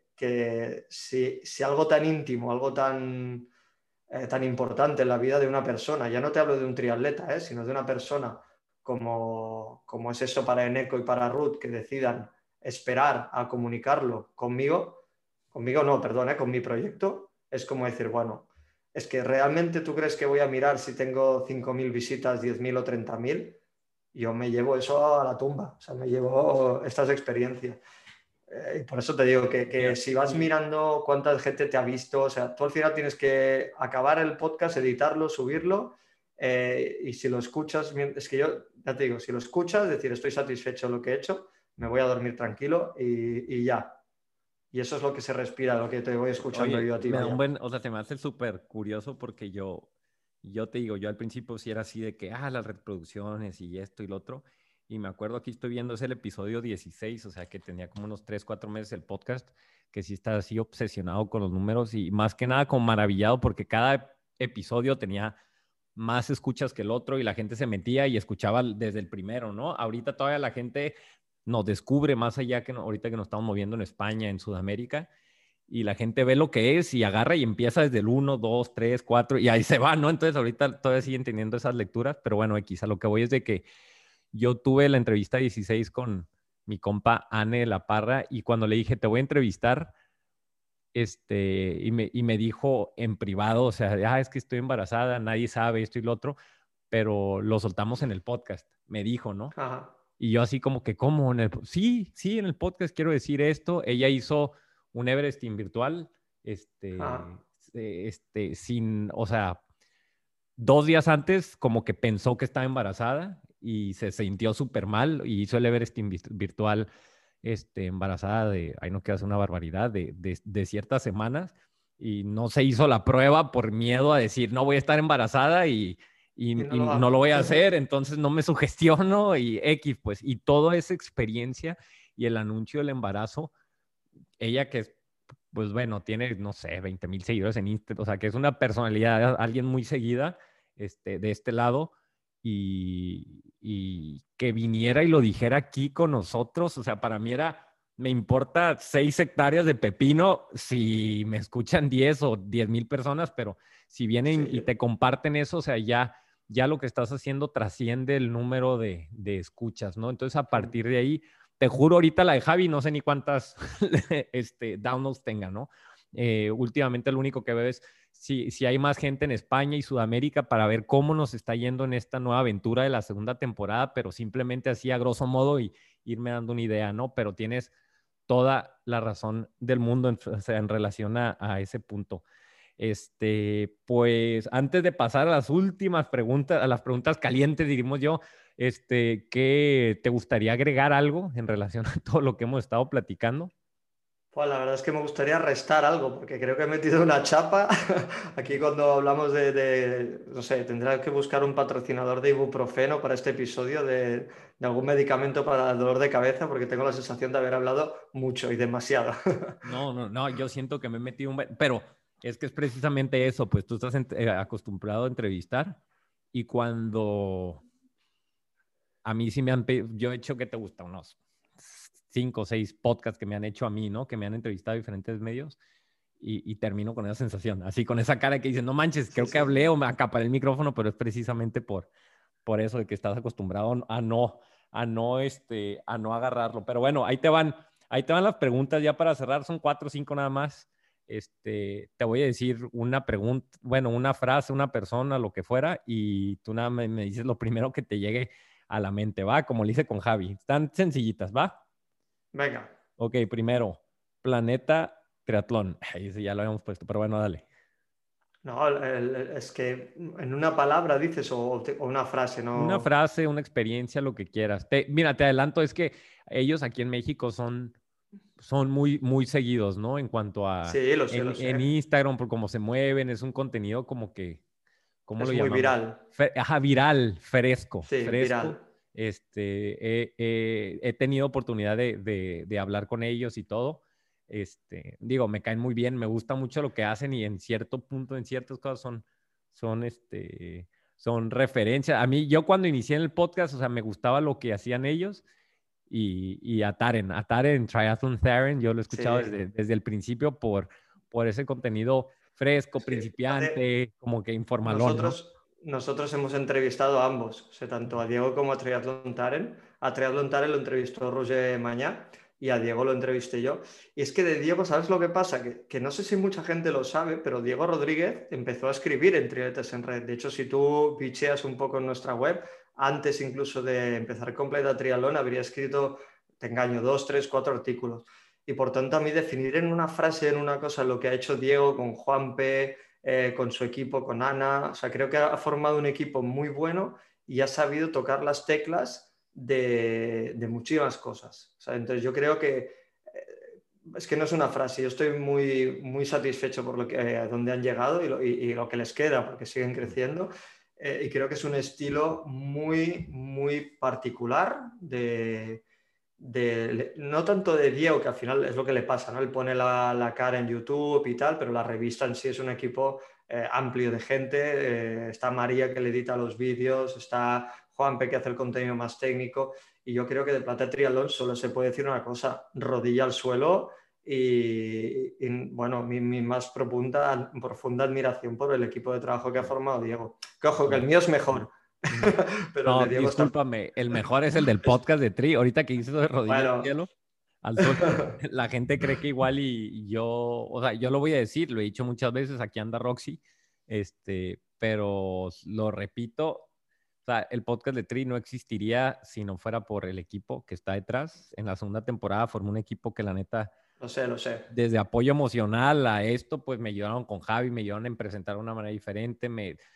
si algo tan íntimo, algo tan importante en la vida de una persona, ya no te hablo de un triatleta, sino de una persona como es eso para Eneco y para Ruth, que decidan esperar a comunicarlo conmigo no, perdón, con mi proyecto, es como decir, bueno, es que realmente tú crees que voy a mirar si tengo 5.000 visitas, 10.000 o 30.000, yo me llevo eso a la tumba, o sea, me llevo estas experiencias. Y por eso te digo que si vas mirando cuánta gente te ha visto, o sea, tú al final tienes que acabar el podcast, editarlo, subirlo, y si lo escuchas, es que yo, ya te digo, si lo escuchas, decir, estoy satisfecho de lo que he hecho, me voy a dormir tranquilo y ya. Y eso es lo que se respira, lo que te voy escuchando. Oye, yo a ti. o sea, se me hace súper curioso porque yo te digo, yo al principio sí era así de que, las reproducciones y esto y lo otro, Y me acuerdo, aquí estoy viendo, es el episodio 16, o sea que tenía como unos 3, 4 meses el podcast, que sí está así obsesionado con los números y más que nada como maravillado porque cada episodio tenía más escuchas que el otro y la gente se metía y escuchaba desde el primero, ¿no? Ahorita todavía la gente nos descubre más allá que ahorita que nos estamos moviendo en España, en Sudamérica, y la gente ve lo que es y agarra y empieza desde el 1, 2, 3, 4 y ahí se va, ¿no? Entonces ahorita todavía siguen teniendo esas lecturas, pero bueno, X, a lo que voy es de que yo tuve la entrevista 16 con mi compa Anne de la Parra y cuando le dije, te voy a entrevistar, y me dijo en privado, o sea, es que estoy embarazada, nadie sabe esto y lo otro, pero lo soltamos en el podcast, me dijo, ¿no? Ajá. Y yo así como que, ¿cómo? Sí, en el podcast quiero decir esto. Ella hizo un Everesting virtual, Ajá. o sea, 2 días antes como que pensó que estaba embarazada y se sintió súper mal y hizo el Everesting virtual embarazada ay, no quiero hacer una barbaridad, de ciertas semanas y no se hizo la prueba por miedo a decir, no voy a estar embarazada y lo no lo hago. voy a hacer, entonces no me sugestiono y X, pues, y toda esa experiencia y el anuncio del embarazo, ella que es, pues bueno, tiene, no sé, 20,000 seguidores en Instagram, o sea, que es una personalidad, alguien muy seguida de este lado, y que viniera y lo dijera aquí con nosotros, o sea, para mí era, me importa 6 hectáreas de pepino si me escuchan 10 o 10,000 personas, pero si vienen y Sí, te comparten eso, o sea, ya lo que estás haciendo trasciende el número de escuchas, ¿no? Entonces, a partir de ahí, te juro, ahorita la de Javi, no sé ni cuántas downloads tenga, ¿no? Últimamente lo único que veo es si hay más gente en España y Sudamérica para ver cómo nos está yendo en esta nueva aventura de la segunda temporada, pero simplemente así a grosso modo y irme dando una idea, ¿no? Pero tienes toda la razón del mundo o sea, en relación a ese punto. Pues antes de pasar a las últimas preguntas, a las preguntas calientes, diríamos yo, ¿qué te gustaría agregar algo en relación a todo lo que hemos estado platicando? pues la verdad es que me gustaría restar algo, porque creo que he metido una chapa. Aquí cuando hablamos no sé, tendrás que buscar un patrocinador de ibuprofeno para este episodio de algún medicamento para el dolor de cabeza, porque tengo la sensación de haber hablado mucho y demasiado. No, yo siento que me he metido pero es que es precisamente eso, pues tú estás acostumbrado a entrevistar y cuando a mí sí yo he hecho que te gusta unos 5 o 6 podcasts que me han hecho a mí, ¿no? Que me han entrevistado a diferentes medios y termino con esa sensación, así con esa cara que dicen, no manches, Sí, creo que sí. hablé o me acaparé el micrófono, pero es precisamente por eso de que estás acostumbrado a no agarrarlo. Pero bueno, ahí te van las preguntas ya para cerrar, son 4 o 5 nada más. Te voy a decir una pregunta, bueno, una frase, una persona, lo que fuera, y tú nada me dices lo primero que te llegue a la mente, ¿va? Como le hice con Javi. Están sencillitas, ¿va? Venga. Ok, primero, Planeta Triatlón. Ahí sí, ya lo habíamos puesto, pero bueno, dale. No, es que en una palabra dices o una frase, Una no. frase, una experiencia, lo que quieras. Mira, te adelanto, es que ellos aquí en México son muy, muy seguidos, ¿no? En cuanto a Sí, lo sé, lo en sé. Instagram, por cómo se mueven, es un contenido como que, ¿cómo lo Es muy llamamos? viral. Ajá, viral, fresco, Sí, fresco. viral. He tenido oportunidad de hablar con ellos y todo. Digo, me caen muy bien, me gusta mucho lo que hacen y en cierto punto, en ciertas cosas son, son referencias. A mí, yo cuando inicié en el podcast, o sea, me gustaba lo que hacían ellos y a Taren, Triathlon Taren, yo lo he Sí, escuchado desde el principio por ese contenido fresco, es que fíjate, principiante, como que informalón, ¿no? nosotros hemos entrevistado a ambos, o sea, tanto a Diego como a Triathlon Taren. A Triathlon Taren lo entrevistó Roger Mañá y a Diego lo entrevisté yo. Y es que de Diego, ¿sabes lo que pasa? Que no sé si mucha gente lo sabe, pero Diego Rodríguez empezó a escribir en Triatletas en Red. De hecho, si tú bicheas un poco en nuestra web, antes incluso de empezar Completa Triatlón, habría escrito, te engaño, 2, 3, 4 artículos. Y por tanto, a mí definir en una frase, en una cosa, lo que ha hecho Diego con Juanpe, con su equipo, con Ana. O sea, creo que ha formado un equipo muy bueno y ha sabido tocar las teclas de muchísimas cosas. O sea, entonces yo creo que es que no es una frase, yo estoy muy, muy satisfecho por donde han llegado y lo que les queda, porque siguen creciendo. y creo que es un estilo muy, muy particular no tanto de Diego, que al final es lo que le pasa, ¿no? Él pone la cara en YouTube y tal, pero la revista en sí es un equipo amplio de gente. Está María que le edita los vídeos, está Juanpe que hace el contenido más técnico, y yo creo que de Plata Triatlón solo se puede decir una cosa: rodilla al suelo y bueno, mi más profunda admiración por el equipo de trabajo que ha formado Diego. Que ojo, que el mío es mejor. Pero el No, de Diego está... discúlpame, el mejor es el del podcast de Tri. Ahorita que hice eso de rodillas al Bueno. cielo, al suelo, la gente cree que igual y yo, o sea, yo lo voy a decir, lo he dicho muchas veces, aquí anda Roxy, pero lo repito, o sea, el podcast de Tri no existiría si no fuera por el equipo que está detrás. En la segunda temporada formé un equipo que la neta, Lo sé. desde apoyo emocional a esto, pues me ayudaron con Javi, me ayudaron en presentar de una manera diferente,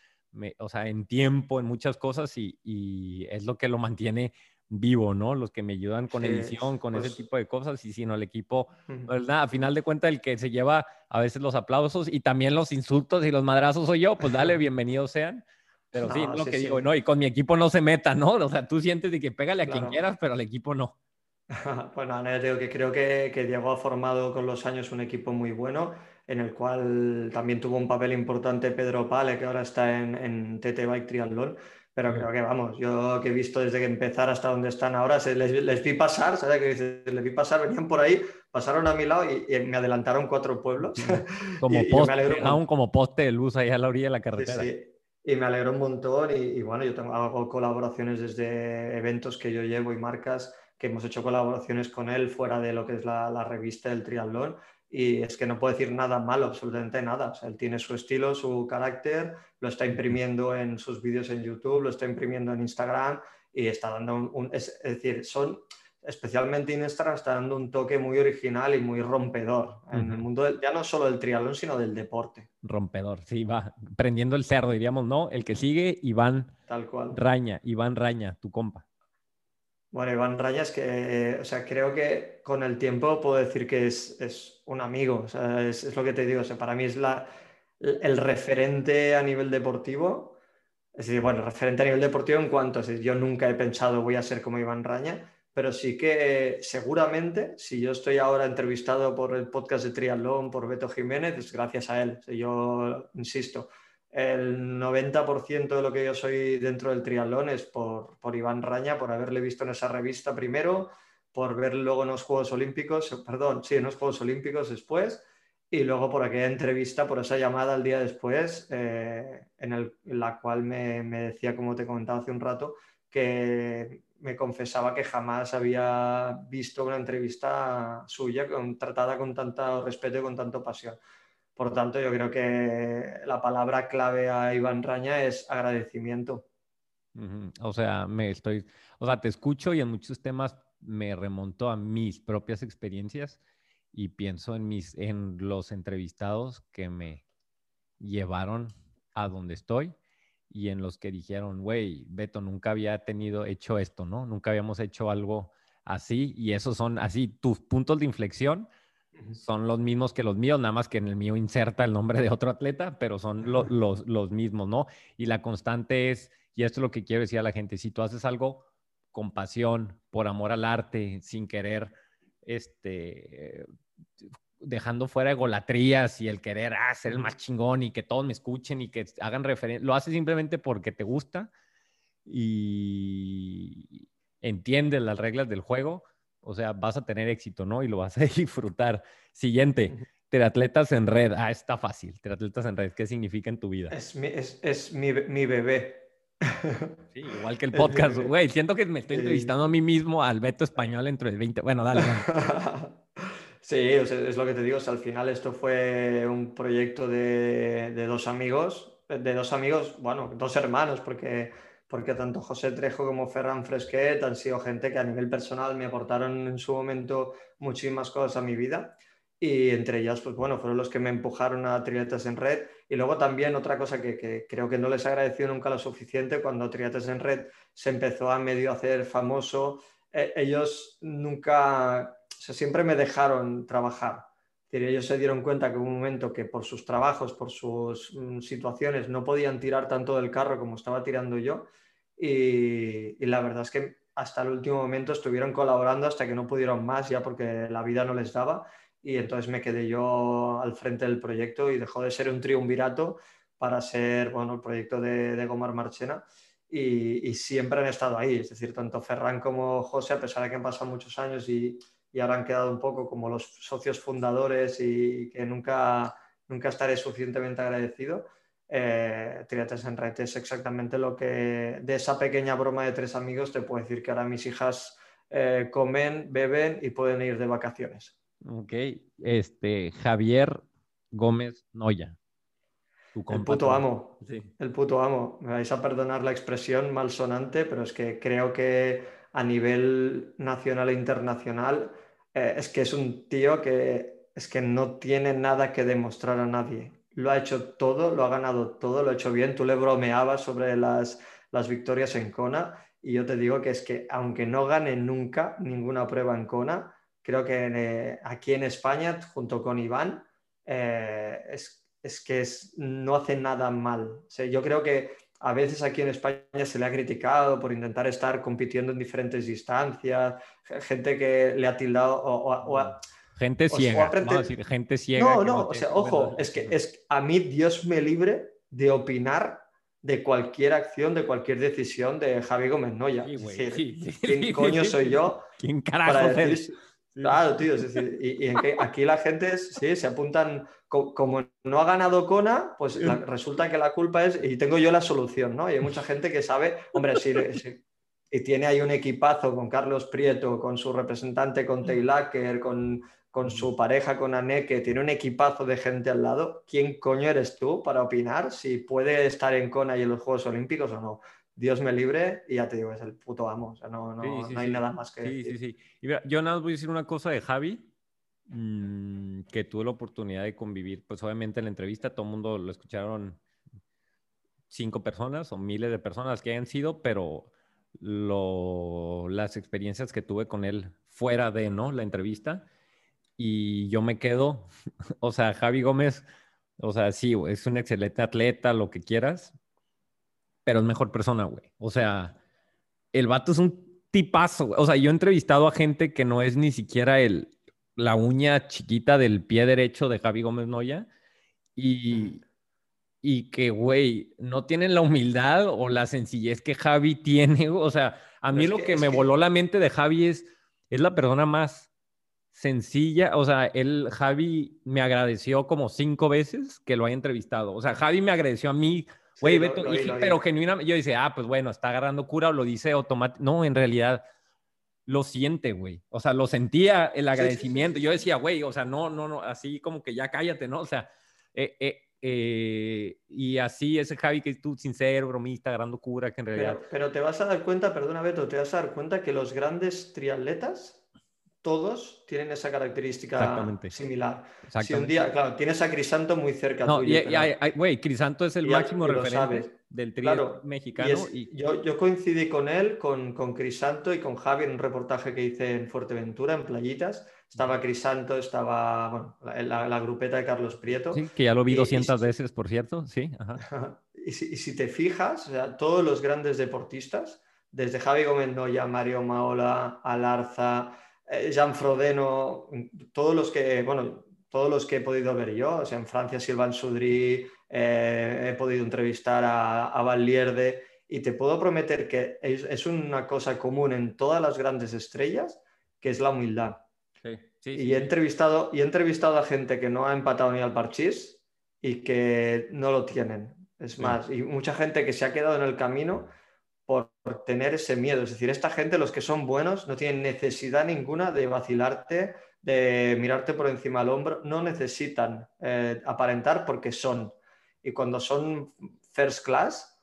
o sea, en tiempo, en muchas cosas, y es lo que lo mantiene vivo, ¿no? Los que me ayudan con Sí, edición, con pues... ese tipo de cosas, y si no el equipo, pues nada, a final de cuentas el que se lleva a veces los aplausos y también los insultos y los madrazos soy yo, pues dale, bienvenidos sean. Pero sí, No, lo sí, que sí. digo, no, y con mi equipo no se meta, ¿no? O sea, tú sientes de que pégale a quien Claro. quieras, pero al equipo no. Pues nada, no, digo que creo que Diego ha formado con los años un equipo muy bueno, en el cual también tuvo un papel importante Pedro Pale, que ahora está en TT Bike Triathlon, pero creo que, vamos, yo que he visto desde que empezar hasta donde están ahora, les vi pasar, ¿sabes? Que dices, les vi pasar, venían por ahí, pasaron a mi lado y me adelantaron 4 pueblos. Como y yo me alegro dejaron como poste de luz ahí a la orilla de la Sí, carretera. sí. Y me alegro un montón y bueno, hago colaboraciones desde eventos que yo llevo y marcas que hemos hecho colaboraciones con él fuera de lo que es la revista del triatlón, y es que no puedo decir nada malo, absolutamente nada. O sea, él tiene su estilo, su carácter, lo está imprimiendo en sus vídeos en YouTube, lo está imprimiendo en Instagram y está dando es decir, especialmente en Instagram está dando un toque muy original y muy rompedor en el mundo ya no solo del triatlón, sino del deporte. Rompedor, sí, va prendiendo el cerdo, diríamos, ¿no? El que sigue, Tal cual. Iván Raña, tu compa. Bueno, Iván Rayas, que o sea, creo que con el tiempo puedo decir que es un amigo. O sea, es lo que te digo. O sea, para mí es el referente a nivel deportivo. Es decir, bueno, referente a nivel deportivo en cuanto a yo nunca he pensado voy a ser como Iván Raña, pero sí que seguramente, si yo estoy ahora entrevistado por el podcast de Triatlón, por Beto Jiménez, es gracias a él. O sea, yo insisto, el 90% de lo que yo soy dentro del triatlón es por Iván Raña, por haberle visto en esa revista primero, por ver luego en los Juegos Olímpicos, perdón, sí, en los Juegos Olímpicos después, y luego por aquella entrevista, por esa llamada al día después, en la cual me decía, como te comentaba hace un rato, que me confesaba que jamás había visto una entrevista suya tratada con tanto respeto y con tanta pasión. Por tanto, yo creo que la palabra clave a Iván Raña es agradecimiento. O sea, te escucho y en muchos temas me remonto a mis propias experiencias y pienso en los entrevistados que me llevaron a donde estoy y en los que dijeron, güey, Beto, nunca había hecho esto, ¿no? Nunca habíamos hecho algo así, y esos son así, tus puntos de inflexión son los mismos que los míos, nada más que en el mío inserta el nombre de otro atleta, pero son los mismos, ¿no? Y la constante es, y esto es lo que quiero decir a la gente, si tú haces algo con pasión, por amor al arte, sin querer, dejando fuera egolatrías y el querer ser el más chingón y que todos me escuchen y que hagan referencia, lo haces simplemente porque te gusta y entiendes las reglas del juego, o sea, vas a tener éxito, ¿no? Y lo vas a disfrutar. Siguiente, triatletas en red. Está fácil. Triatletas en red, ¿qué significa en tu vida? Es mi bebé. Sí, igual que el podcast, güey. Siento que me estoy entrevistando a mí mismo, al Beto español, dentro del 20. Bueno, dale. Sí, o sea, es lo que te digo. O sea, al final esto fue un proyecto de dos amigos, bueno, dos hermanos, porque tanto José Trejo como Ferran Fresquet han sido gente que a nivel personal me aportaron en su momento muchísimas cosas a mi vida, y entre ellas, pues bueno, fueron los que me empujaron a Triatletas en Red. Y luego también otra cosa que creo que no les he agradecido nunca lo suficiente, cuando Triatletas en Red se empezó a medio hacer famoso, ellos nunca, o sea, siempre me dejaron trabajar. Ellos se dieron cuenta que hubo un momento que por sus trabajos, por sus situaciones, no podían tirar tanto del carro como estaba tirando yo. Y la verdad es que hasta el último momento estuvieron colaborando hasta que no pudieron más ya porque la vida no les daba. Y entonces me quedé yo al frente del proyecto y dejó de ser un triunvirato para ser, bueno, el proyecto de Gomar Marchena. Y siempre han estado ahí, es decir, tanto Ferran como José, a pesar de que han pasado muchos años y ahora han quedado un poco como los socios fundadores y que nunca estaré suficientemente agradecido. Triates en Red es exactamente lo que de esa pequeña broma de 3 amigos te puedo decir que ahora mis hijas comen, beben y pueden ir de vacaciones. Ok, Javier Gómez Noya, tu El compa. puto amo, Sí. el puto amo. Me vais a perdonar la expresión malsonante, pero es que creo que a nivel nacional e internacional es que es un tío que es que no tiene nada que demostrar a nadie. Lo ha hecho todo, lo ha ganado todo, lo ha hecho bien. Tú le bromeabas sobre las victorias en Kona y yo te digo que es que aunque no gane nunca ninguna prueba en Kona, creo que aquí en España, junto con Iván, es que no hace nada mal. O sea, yo creo que a veces aquí en España se le ha criticado por intentar estar compitiendo en diferentes distancias, gente que le ha tildado Gente ciega, vamos a decir, gente ciega que no o sea, tiene ojo, buenas es que relaciones. a mí Dios me libre de opinar de cualquier acción, de cualquier decisión de Javi Gómez Noya. Sí, Es güey, decir, sí, sí, ¿quién sí, coño sí, soy sí. yo ¿Quién para carajos decir? eres? Sí. Claro, tío, es decir, y en que aquí la gente sí, se apuntan, como no ha ganado Kona, pues resulta que la culpa es, y tengo yo la solución, ¿no? Y hay mucha gente que sabe, hombre, y tiene ahí un equipazo con Carlos Prieto, con su representante, con Teilaker, con su pareja, con Ané, que tiene un equipazo de gente al lado. ¿Quién coño eres tú para opinar si puede estar en Kona y en los Juegos Olímpicos o no? Dios me libre y ya te digo, es el puto amo. O sea, no, Sí, no, sí, no hay sí. nada más que Sí, sí, decir. sí. Y mira, yo nada más voy a decir una cosa de Javi, que tuve la oportunidad de convivir, pues obviamente en la entrevista todo el mundo lo escucharon 5 personas o miles de personas que hayan sido, pero las experiencias que tuve con él fuera de, ¿no? La entrevista, y yo me quedo, o sea, Javi Gómez, o sea, sí, güey, es un excelente atleta, lo que quieras, pero es mejor persona, güey. O sea, el vato es un tipazo, güey. O sea, yo he entrevistado a gente que no es ni siquiera la uña chiquita del pie derecho de Javi Gómez Noya y, y que, güey, no tienen la humildad o la sencillez que Javi tiene. O sea, a Pero mí es lo que, que es me que voló la mente de Javi es la persona más sencilla. O sea, Javi me agradeció como 5 veces que lo haya entrevistado. O sea, Javi me agradeció a mí, güey, sí, Beto, lo oí, lo pero oí. genuinamente yo dice, pues bueno, está agarrando cura o lo dice automático. No, en realidad lo siente, güey. O sea, lo sentía el Sí, sí, sí, agradecimiento. sí, Yo sí. decía, güey, o sea, no, no, no, así como que ya cállate, ¿no? O sea, y así ese Javi que es tú sincero, bromista, agarrando cura, que en realidad. Pero te vas a dar cuenta, perdona Beto, te vas a dar cuenta que los grandes triatletas, todos tienen esa característica Exactamente, similar. Si un exactamente. día, claro, tienes a Crisanto muy cerca No, tuyo, pero güey, Crisanto es el máximo y lo sabes. referente del tri Claro, mexicano y yo coincidí con él, con Crisanto y con Javi en un reportaje que hice en Fuerteventura, en Playitas. Estaba Crisanto, estaba bueno, la grupeta de Carlos Prieto. sí, que ya lo vi Y, y 200 si, veces, por cierto, sí, ajá. y si te fijas, o sea, todos los grandes deportistas, desde Javi Gómez Noya, Mario Maola, Alarza, Jean Frodeno, bueno, todos los que he podido ver yo, o sea, en Francia Sylvain Soudry, he podido entrevistar a Vallierde y te puedo prometer que es una cosa común en todas las grandes estrellas, que es la humildad. Sí, sí, Y sí, sí. he entrevistado a gente que no ha empatado ni al parchís y que no lo tienen. Es Sí. más, y mucha gente que se ha quedado en el camino por tener ese miedo. Es decir, esta gente, los que son buenos, no tienen necesidad ninguna de vacilarte, de mirarte por encima del hombro. No necesitan aparentar porque son. Y cuando son first class,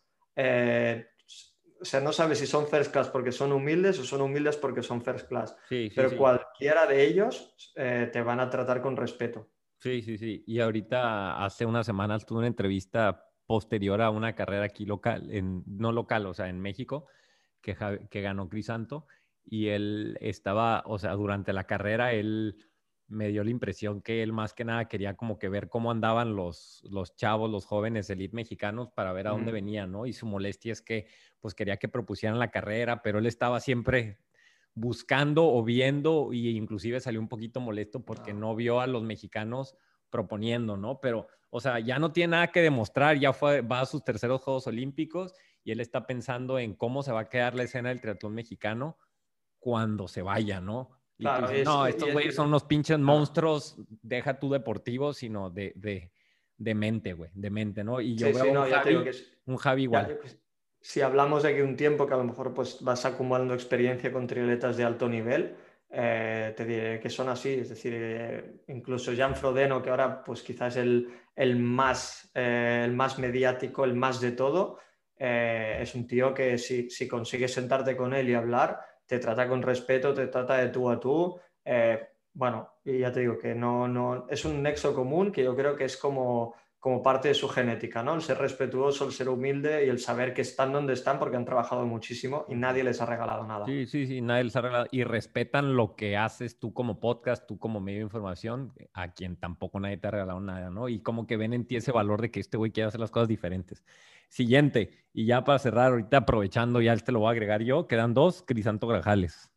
o sea, no sabes si son first class porque son humildes o son humildes porque son first class. Sí, sí, Pero sí. cualquiera de ellos te van a tratar con respeto. Sí, sí, sí. Y ahorita, hace unas semanas, tuve una entrevista posterior a una carrera aquí local, no local, o sea, en México, que ganó Crisanto. Y él estaba, o sea, durante la carrera, él me dio la impresión que él más que nada quería como que ver cómo andaban los chavos, los jóvenes elite mexicanos para ver a dónde venían, ¿no? Y su molestia es que pues quería que propusieran la carrera, pero él estaba siempre buscando o viendo, y inclusive salió un poquito molesto porque no vio a los mexicanos proponiendo, ¿no? Pero, o sea, ya no tiene nada que demostrar, va a sus terceros Juegos Olímpicos y él está pensando en cómo se va a quedar la escena del triatlón mexicano cuando se vaya, ¿no? Y tú Claro, dices, no, estos güeyes son unos pinches monstruos, deja tú deportivo, sino de mente, güey, de mente, ¿no? Y yo sí, veo sí, no, ya te digo que un Javi igual. ya, pues, si hablamos de aquí un tiempo que a lo mejor pues vas acumulando experiencia con triatletas de alto nivel, te diré que son así, es decir, incluso Jan Frodeno, que ahora pues quizás es el más mediático, el más de todo, es un tío que si consigues sentarte con él y hablar, te trata con respeto, te trata de tú a tú. Bueno, y ya te digo que no, es un nexo común que yo creo que es como parte de su genética, ¿no? El ser respetuoso, el ser humilde y el saber que están donde están porque han trabajado muchísimo y nadie les ha regalado nada. Sí, nadie les ha regalado. Y respetan lo que haces tú como podcast, tú como medio de información, a quien tampoco nadie te ha regalado nada, ¿no? Y como que ven en ti ese valor de que este güey quiere hacer las cosas diferentes. Siguiente, y ya para cerrar, ahorita aprovechando, ya te lo voy a agregar yo, quedan dos, Crisanto Grajales.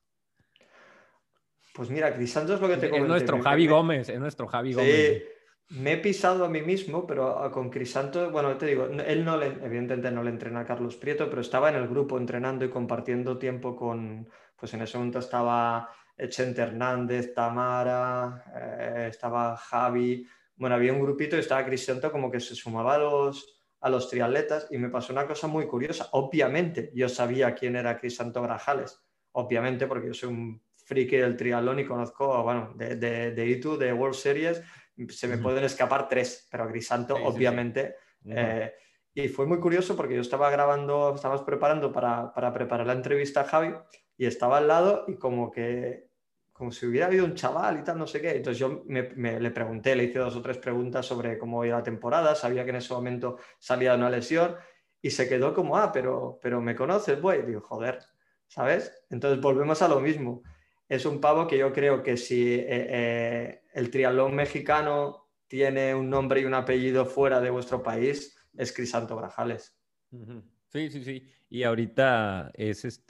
Pues mira, Crisanto es lo que te comenté. Es nuestro Javi Gómez, es nuestro Javi Gómez. Sí, me he pisado a mí mismo, pero con Crisanto, bueno, te digo, él no evidentemente no le entrena a Carlos Prieto, pero estaba en el grupo entrenando y compartiendo tiempo con, pues en ese momento estaba Chente Hernández, Tamara, estaba Javi, bueno, había un grupito y estaba Crisanto como que se sumaba a los triatletas y me pasó una cosa muy curiosa. Obviamente yo sabía quién era Crisanto Grajales, obviamente porque yo soy un friki del triatlón y conozco, bueno, de ITU, de World Series, se me pueden escapar tres, pero Crisanto, Sí, obviamente. Y fue muy curioso porque yo estaba grabando, estábamos preparando para preparar la entrevista a Javi y estaba al lado y como si hubiera habido un chaval y tal, no sé qué. Entonces yo le pregunté, le hice 2 o 3 preguntas sobre cómo iba la temporada, sabía que en ese momento salía de una lesión y se quedó como, pero me conoces, güey. Digo, joder, ¿sabes? Entonces volvemos a lo mismo. Es un pavo que yo creo que si el triatlón mexicano tiene un nombre y un apellido fuera de vuestro país, es Crisanto Grajales. Sí. Y ahorita es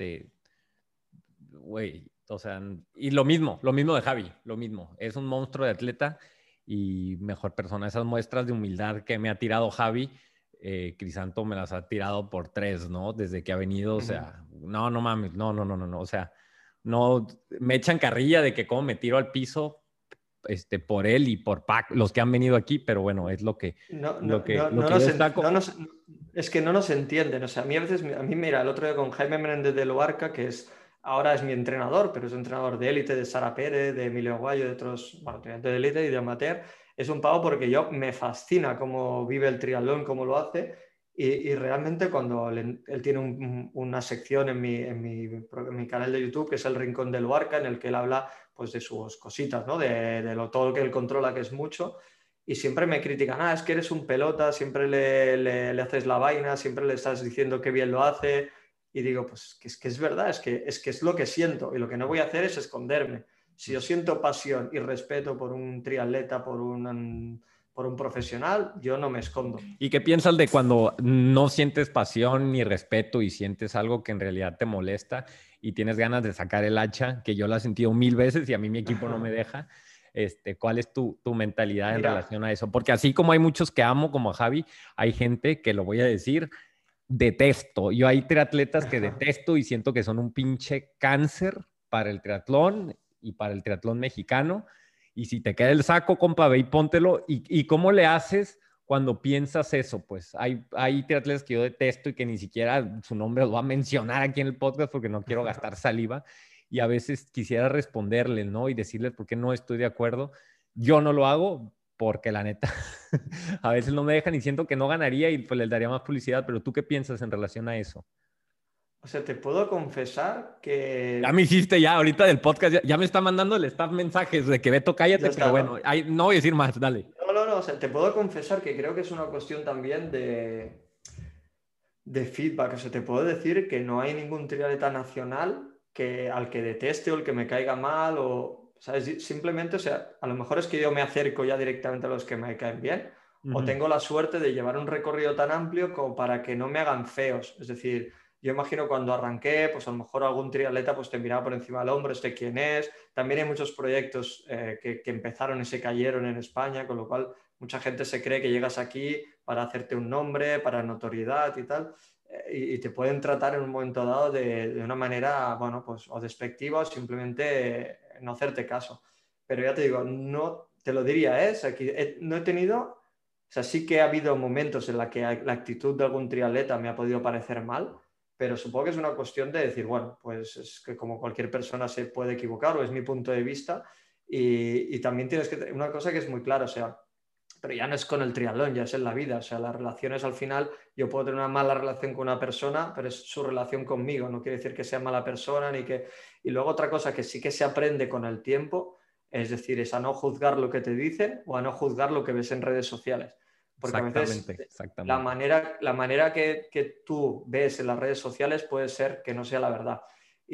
güey, o sea, y lo mismo de Javi, lo mismo. Es un monstruo de atleta y mejor persona. Esas muestras de humildad que me ha tirado Javi, Crisanto me las ha tirado por 3, ¿no? Desde que ha venido, o sea, no mames, no, o sea, no, me echan carrilla de que cómo me tiro al piso por él y por los que han venido aquí, pero bueno, es lo que destaco. Es que no nos entienden. O sea, a mí, mira, el otro día con Jaime Menéndez de Loarca, que ahora es mi entrenador, pero es entrenador de élite, de Sara Pérez, de Emilio Aguayo, de otros, bueno, de élite y de amateur. Es un pavo porque me fascina cómo vive el triatlón, cómo lo hace. Y realmente cuando él tiene una sección en mi canal de YouTube, que es El Rincón del Loarca, en el que él habla pues, de sus cositas, ¿no? de todo lo que él controla, que es mucho. Y siempre me critican, es que eres un pelota, siempre le haces la vaina, siempre le estás diciendo que bien lo hace. Y digo, pues que es verdad, es que es lo que siento y lo que no voy a hacer es esconderme. Si yo siento pasión y respeto por un triatleta, por un profesional, yo no me escondo. ¿Y qué piensas de cuando no sientes pasión ni respeto y sientes algo que en realidad te molesta y tienes ganas de sacar el hacha, que yo la he sentido 1000 veces y a mí mi equipo no me deja? ¿Cuál es tu mentalidad en relación a eso? Porque así como hay muchos que amo, como a Javi, hay gente que, lo voy a decir, detesto. Yo hay triatletas que detesto y siento que son un pinche cáncer para el triatlón y para el triatlón mexicano. Y si te queda el saco, compa, ve y póntelo. ¿Y cómo le haces cuando piensas eso? Pues hay triatletas que yo detesto y que ni siquiera su nombre lo voy a mencionar aquí en el podcast porque no quiero gastar saliva. Y a veces quisiera responderles, ¿no? Y decirles por qué no estoy de acuerdo. Yo no lo hago porque la neta a veces no me dejan y siento que no ganaría y pues les daría más publicidad. Pero ¿tú qué piensas en relación a eso? O sea, te puedo confesar que... Ya me hiciste ahorita del podcast, ya me está mandando el staff mensajes de que Beto, cállate, está, pero bueno, no voy a decir más, dale. No, o sea, te puedo confesar que creo que es una cuestión también de feedback. O sea, te puedo decir que no hay ningún triatleta nacional al que deteste o el que me caiga mal o ¿sabes? Simplemente, o sea, a lo mejor es que yo me acerco ya directamente a los que me caen bien, o tengo la suerte de llevar un recorrido tan amplio como para que no me hagan feos. Es decir, yo imagino cuando arranqué, pues a lo mejor algún triatleta pues te miraba por encima del hombro, este quién es. También hay muchos proyectos que empezaron y se cayeron en España, con lo cual mucha gente se cree que llegas aquí para hacerte un nombre, para notoriedad y tal, y te pueden tratar en un momento dado de una manera, bueno, pues o despectiva o simplemente no hacerte caso. Pero ya te digo, no te lo diría, ¿eh? O sea, no he tenido, o sea, sí que ha habido momentos en los que la actitud de algún triatleta me ha podido parecer mal, pero supongo que es una cuestión de decir, bueno, pues es que como cualquier persona se puede equivocar, o es mi punto de vista, y también tienes que tener una cosa que es muy clara, o sea, pero ya no es con el triatlón, ya es en la vida, o sea, las relaciones al final, yo puedo tener una mala relación con una persona, pero es su relación conmigo, no quiere decir que sea mala persona, ni que... Y luego otra cosa que sí que se aprende con el tiempo, es decir, es a no juzgar lo que te dicen o a no juzgar lo que ves en redes sociales. Porque a veces Exactamente. la manera que tú ves en las redes sociales puede ser que no sea la verdad.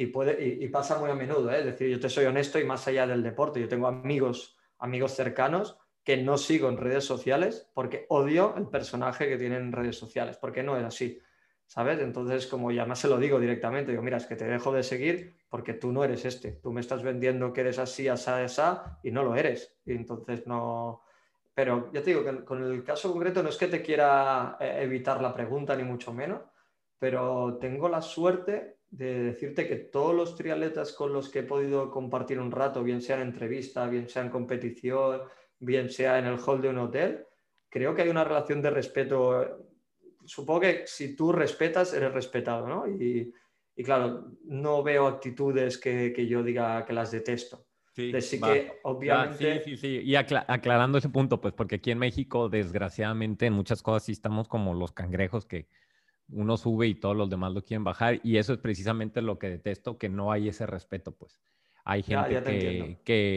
Y pasa muy a menudo, ¿eh? Es decir, yo te soy honesto y más allá del deporte, yo tengo amigos cercanos que no sigo en redes sociales porque odio el personaje que tienen en redes sociales, porque no es así, ¿sabes? Entonces, como ya más se lo digo directamente, digo, mira, es que te dejo de seguir porque tú no eres este, tú me estás vendiendo que eres así, asá, asá, y no lo eres. Y entonces no... Pero ya te digo que con el caso concreto no es que te quiera evitar la pregunta, ni mucho menos, pero tengo la suerte de decirte que todos los triatletas con los que he podido compartir un rato, bien sea en entrevista, bien sea en competición, bien sea en el hall de un hotel, creo que hay una relación de respeto. Supongo que si tú respetas, eres respetado, ¿no? Y claro, no veo actitudes que yo diga que las detesto. Sí, Sí va. que obviamente... Sí. Y aclarando ese punto, pues porque aquí en México, desgraciadamente, en muchas cosas sí estamos como los cangrejos que uno sube y todos los demás lo quieren bajar. Y eso es precisamente lo que detesto, que no hay ese respeto, pues. Hay gente Ya te entiendo.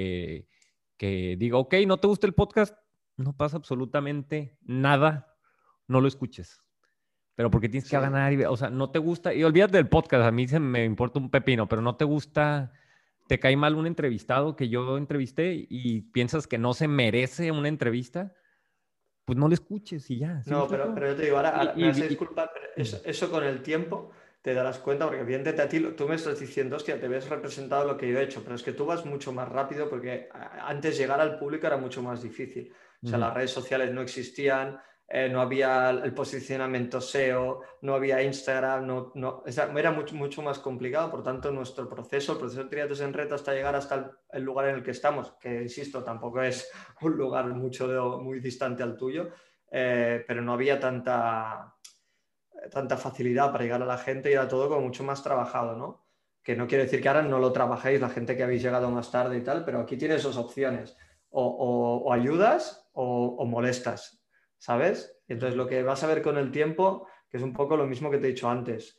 que diga, ok, no te gusta el podcast, no pasa absolutamente nada, no lo escuches. Pero porque tienes que Sí. ganar, o sea, no te gusta, y olvídate del podcast, a mí se me importa un pepino, pero no te gusta, te cae mal un entrevistado que yo entrevisté y piensas que no se merece una entrevista, pues no le escuches y ya, ¿sí me No, explico? pero yo te digo, ahora me vas a Y- y- disculpar, pero eso con el tiempo te darás cuenta, porque evidentemente a ti tú me estás diciendo, hostia, te ves representado lo que yo he hecho, pero es que tú vas mucho más rápido porque antes llegar al público era mucho más difícil. O sea, Ujú. las redes sociales no existían, no había el posicionamiento SEO, no había Instagram, o sea, era mucho más complicado, por tanto, el proceso de Triatos en Red hasta llegar hasta el lugar en el que estamos, que insisto, tampoco es un lugar muy distante al tuyo, pero no había tanta facilidad para llegar a la gente y era todo como mucho más trabajado, ¿no? Que no quiere decir que ahora no lo trabajéis, la gente que habéis llegado más tarde y tal, pero aquí tienes dos opciones, o ayudas o molestas, ¿sabes? Y entonces lo que vas a ver con el tiempo, que es un poco lo mismo que te he dicho antes,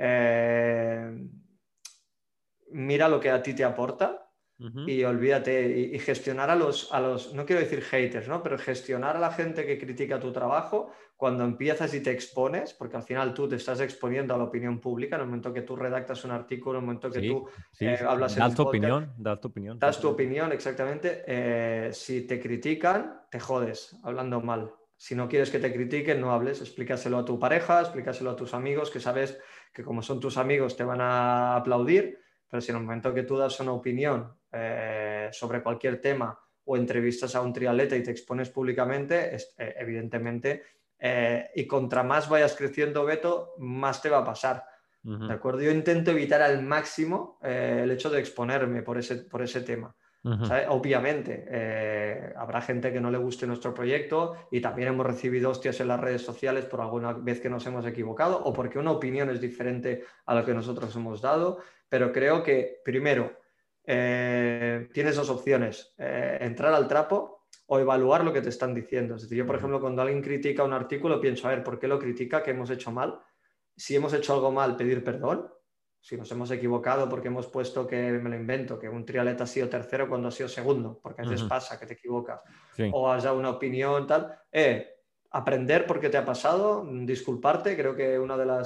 mira lo que a ti te aporta Ujú. y olvídate, y gestionar a los, no quiero decir haters, ¿no? Pero gestionar a la gente que critica tu trabajo cuando empiezas y te expones, porque al final tú te estás exponiendo a la opinión pública en el momento que tú redactas un artículo, en el momento que tú Sí. hablas en un podcast, Das tu opinión, das tu totalmente. opinión exactamente. Si te critican, te jodes hablando mal. Si no quieres que te critiquen, no hables, explícaselo a tu pareja, explícaselo a tus amigos, que sabes que como son tus amigos te van a aplaudir, pero si en el momento que tú das una opinión sobre cualquier tema o entrevistas a un triatleta y te expones públicamente, evidentemente, y contra más vayas creciendo, Beto, más te va a pasar. ¿De Ujú, acuerdo? Yo intento evitar al máximo el hecho de exponerme por ese tema. ujú. ¿Sabes? Obviamente, habrá gente que no le guste nuestro proyecto y también hemos recibido hostias en las redes sociales por alguna vez que nos hemos equivocado o porque una opinión es diferente a lo que nosotros hemos dado, pero creo que primero tienes dos opciones, entrar al trapo o evaluar lo que te están diciendo. Es decir, yo, por Ujú. ejemplo, cuando alguien critica un artículo, pienso, a ver, ¿por qué lo critica? ¿Qué hemos hecho mal? Si hemos hecho algo mal, pedir perdón. Si nos hemos equivocado porque hemos puesto que, me lo invento, que un triatleta ha sido tercero cuando ha sido segundo, porque a veces Ujú. pasa que te equivocas, Sí. o has dado una opinión, tal. Aprender por qué te ha pasado, disculparte, creo que una de las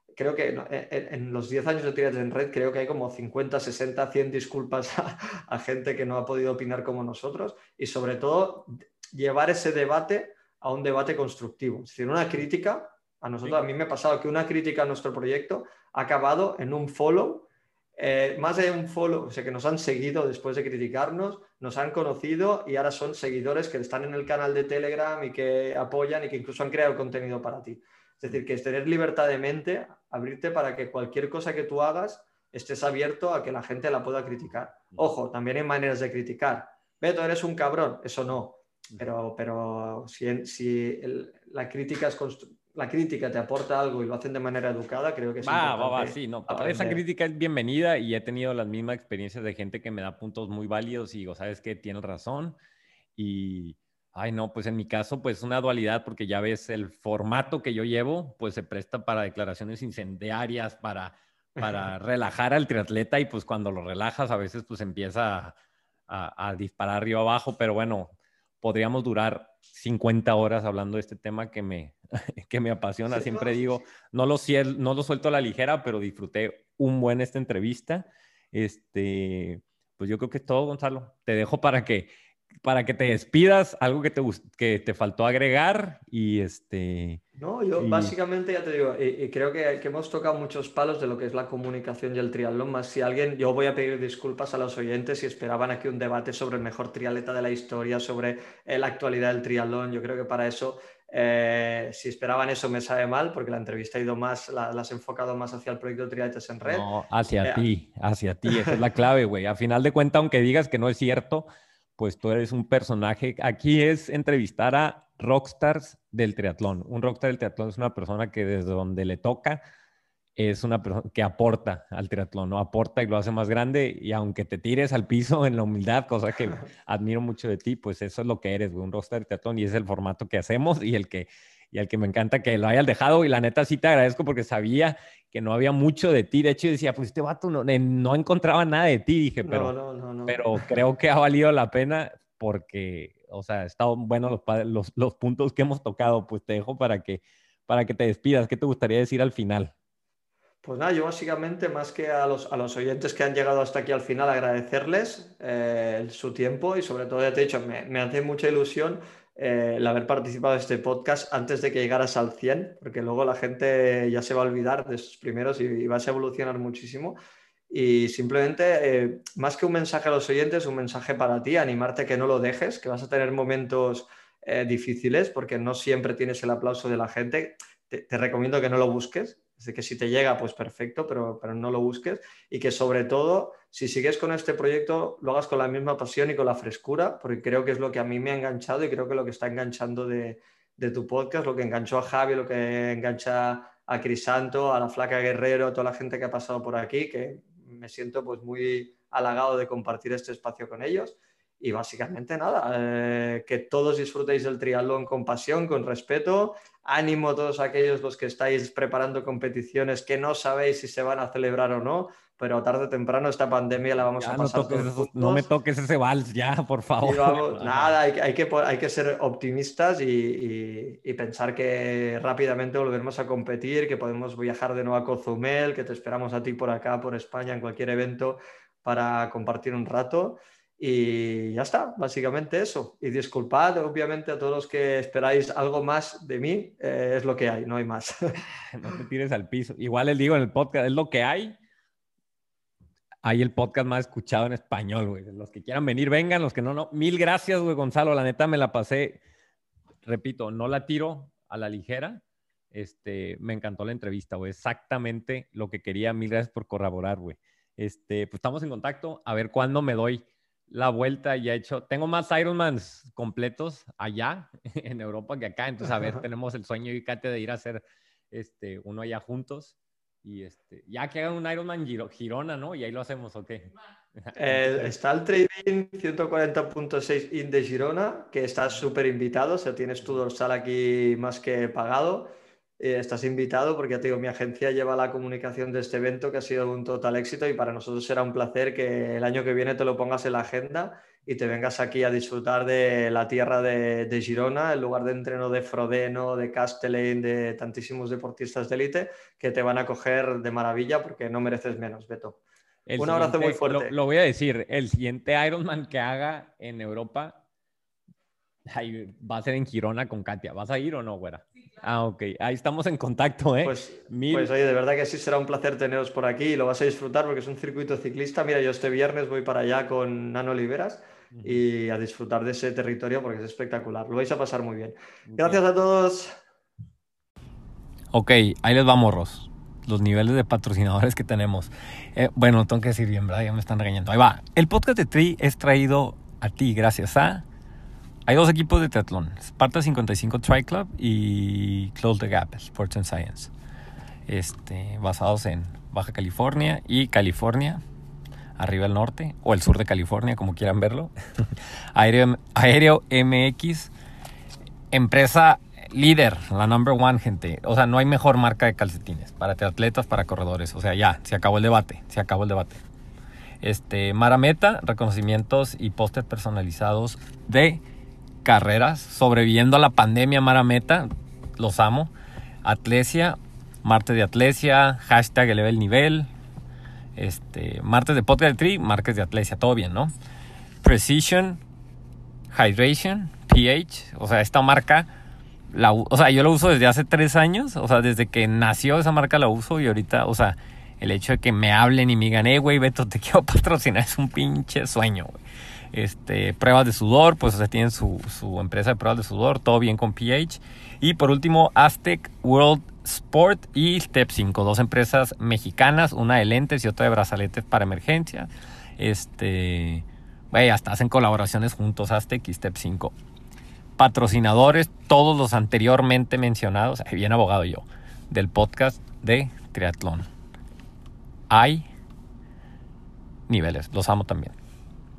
creo que en los 10 años de Triatlón en Red, creo que hay como 50, 60, 100 disculpas a gente que no ha podido opinar como nosotros y sobre todo llevar ese debate a un debate constructivo. Es decir, una crítica, a mí me ha pasado que una crítica a nuestro proyecto ha acabado en un follow, más de un follow, o sea, que nos han seguido después de criticarnos, nos han conocido y ahora son seguidores que están en el canal de Telegram y que apoyan y que incluso han creado contenido para ti. Es decir, que es tener libertad de mente, abrirte para que cualquier cosa que tú hagas estés abierto a que la gente la pueda criticar. Ojo, también hay maneras de criticar. Beto, eres un cabrón. Eso no. Pero si la crítica te aporta algo y lo hacen de manera educada, creo que es importante. Sí, no. aprender. Esa crítica es bienvenida y he tenido las mismas experiencias de gente que me da puntos muy válidos y digo, ¿sabes qué? Tienes razón. Y... Ay, no, pues en mi caso, pues una dualidad, porque ya ves, el formato que yo llevo, pues se presta para declaraciones incendiarias, para relajar al triatleta y pues cuando lo relajas a veces pues empieza a disparar arriba abajo, pero bueno, podríamos durar 50 horas hablando de este tema que me apasiona. Sí, Siempre digo, no lo suelto a la ligera, pero disfruté un buen esta entrevista. Pues yo creo que es todo, Gonzalo. Te dejo para que te despidas, algo que te faltó agregar y No, yo básicamente ya te digo, y creo que hemos tocado muchos palos de lo que es la comunicación y el triatlón, más si alguien, yo voy a pedir disculpas a los oyentes si esperaban aquí un debate sobre el mejor triatleta de la historia, sobre la actualidad del triatlón. Yo creo que para eso, si esperaban eso me sabe mal, porque la entrevista ha ido más, la has enfocado más hacia el proyecto Triatletas en Red. No, hacia ti, esa es la clave, güey. A final de cuentas, aunque digas que no es cierto, pues tú eres un personaje. Aquí es entrevistar a rockstars del triatlón. Un rockstar del triatlón es una persona que desde donde le toca es una persona que aporta al triatlón, ¿no? Aporta y lo hace más grande y aunque te tires al piso en la humildad, cosa que admiro mucho de ti, pues eso es lo que eres, güey, un rockstar del triatlón y es el formato que hacemos y el que me encanta que lo hayas dejado y la neta sí te agradezco porque sabía que no había mucho de ti. De hecho, yo decía, pues este vato no encontraba nada de ti. Dije, pero creo que ha valido la pena porque, o sea, han estado buenos los puntos que hemos tocado. Pues te dejo para que te despidas. ¿Qué te gustaría decir al final? Pues nada, yo básicamente, más que a los oyentes que han llegado hasta aquí al final, agradecerles su tiempo y sobre todo, ya te he dicho, me hace mucha ilusión el haber participado en este podcast antes de que llegaras al 100, porque luego la gente ya se va a olvidar de esos primeros y vas a evolucionar muchísimo. Y simplemente, más que un mensaje a los oyentes, un mensaje para ti, animarte a que no lo dejes, que vas a tener momentos difíciles porque no siempre tienes el aplauso de la gente. Te recomiendo que no lo busques. Es decir, que si te llega, pues perfecto, pero no lo busques. Y que sobre todo, si sigues con este proyecto, lo hagas con la misma pasión y con la frescura, porque creo que es lo que a mí me ha enganchado y creo que lo que está enganchando de tu podcast, lo que enganchó a Javi, lo que engancha a Crisanto, a la Flaca Guerrero, a toda la gente que ha pasado por aquí, que me siento pues muy halagado de compartir este espacio con ellos. Y básicamente nada, que todos disfrutéis del triatlón con pasión, con respeto. Ánimo a todos aquellos los que estáis preparando competiciones que no sabéis si se van a celebrar o no, pero tarde o temprano esta pandemia la vamos a pasar todos juntos. No me toques ese vals ya, por favor. Nada, hay que ser optimistas y pensar que rápidamente volveremos a competir, que podemos viajar de nuevo a Cozumel, que te esperamos a ti por acá, por España, en cualquier evento para compartir un rato. Y ya está, básicamente eso. Y disculpad, obviamente, a todos los que esperáis algo más de mí, es lo que hay, no hay más. No te tires al piso. Igual les digo en el podcast, es lo que hay. Hay el podcast más escuchado en español, güey. Los que quieran venir, vengan. Los que no. Mil gracias, güey, Gonzalo. La neta me la pasé. Repito, no la tiro a la ligera. Me encantó la entrevista, güey. Exactamente lo que quería. Mil gracias por corroborar, güey. Pues estamos en contacto. A ver cuándo me doy la vuelta. Ya he hecho. Tengo más Ironmans completos allá en Europa que acá. Entonces, a ver, tenemos el sueño y Katia de ir a hacer uno allá juntos. Y ya que hagan un Ironman Girona, ¿no? Y ahí lo hacemos, ¿ok? Está el Trading 140.6 IN de Girona, que estás súper invitado, o sea, tienes tu dorsal aquí más que pagado. Estás invitado porque ya te digo, mi agencia lleva la comunicación de este evento que ha sido un total éxito y para nosotros será un placer que el año que viene te lo pongas en la agenda y te vengas aquí a disfrutar de la tierra de Girona, el lugar de entreno de Frodeno, de Castellane, de tantísimos deportistas de élite que te van a coger de maravilla porque no mereces menos, Beto. Un abrazo muy fuerte. Lo voy a decir, el siguiente Ironman que haga en Europa va a ser en Girona con Katia. ¿Vas a ir o no, güera? Ah, ok. Ahí estamos en contacto, ¿eh? Pues oye, de verdad que sí, será un placer teneros por aquí y lo vas a disfrutar porque es un circuito ciclista. Mira, yo este viernes voy para allá con Nano Oliveras y a disfrutar de ese territorio porque es espectacular. Lo vais a pasar muy bien. Gracias a todos. Ok, ahí les va, morros. Los niveles de patrocinadores que tenemos. Bueno, tengo que decir bien, ¿verdad? Ya me están regañando. Ahí va. El podcast de Tri es traído a ti gracias a... Hay dos equipos de triatlón. Sparta 55 Tri Club y Close the Gap, Sports and Science. Basados en Baja California y California, arriba al norte, o el sur de California, como quieran verlo. Aéreo MX, empresa líder, la number one, gente. O sea, no hay mejor marca de calcetines para triatletas, para corredores. O sea, ya, se acabó el debate. Marameta, reconocimientos y pósters personalizados de carreras, sobreviviendo a la pandemia. Marameta, los amo. Atlesia, martes de Atlesia, hashtag eleva el nivel. Martes de podcast de Tri, martes de Atlesia, todo bien, ¿no? Precision Hydration, pH, o sea, esta marca, yo la uso desde hace 3 años, o sea, desde que nació esa marca la uso y ahorita, o sea, el hecho de que me hablen y me digan, güey, Beto, te quiero patrocinar, es un pinche sueño, güey. Pruebas de sudor, pues, o sea, tienen su empresa de pruebas de sudor, todo bien con pH. Y por último, Aztec World Sport y Step 5, 2 empresas mexicanas, una de lentes y otra de brazaletes para emergencia. Hasta hacen colaboraciones juntos, Aztec y Step 5. Patrocinadores, todos los anteriormente mencionados, bien abogado yo, del podcast de triatlón. Hay niveles, los amo también.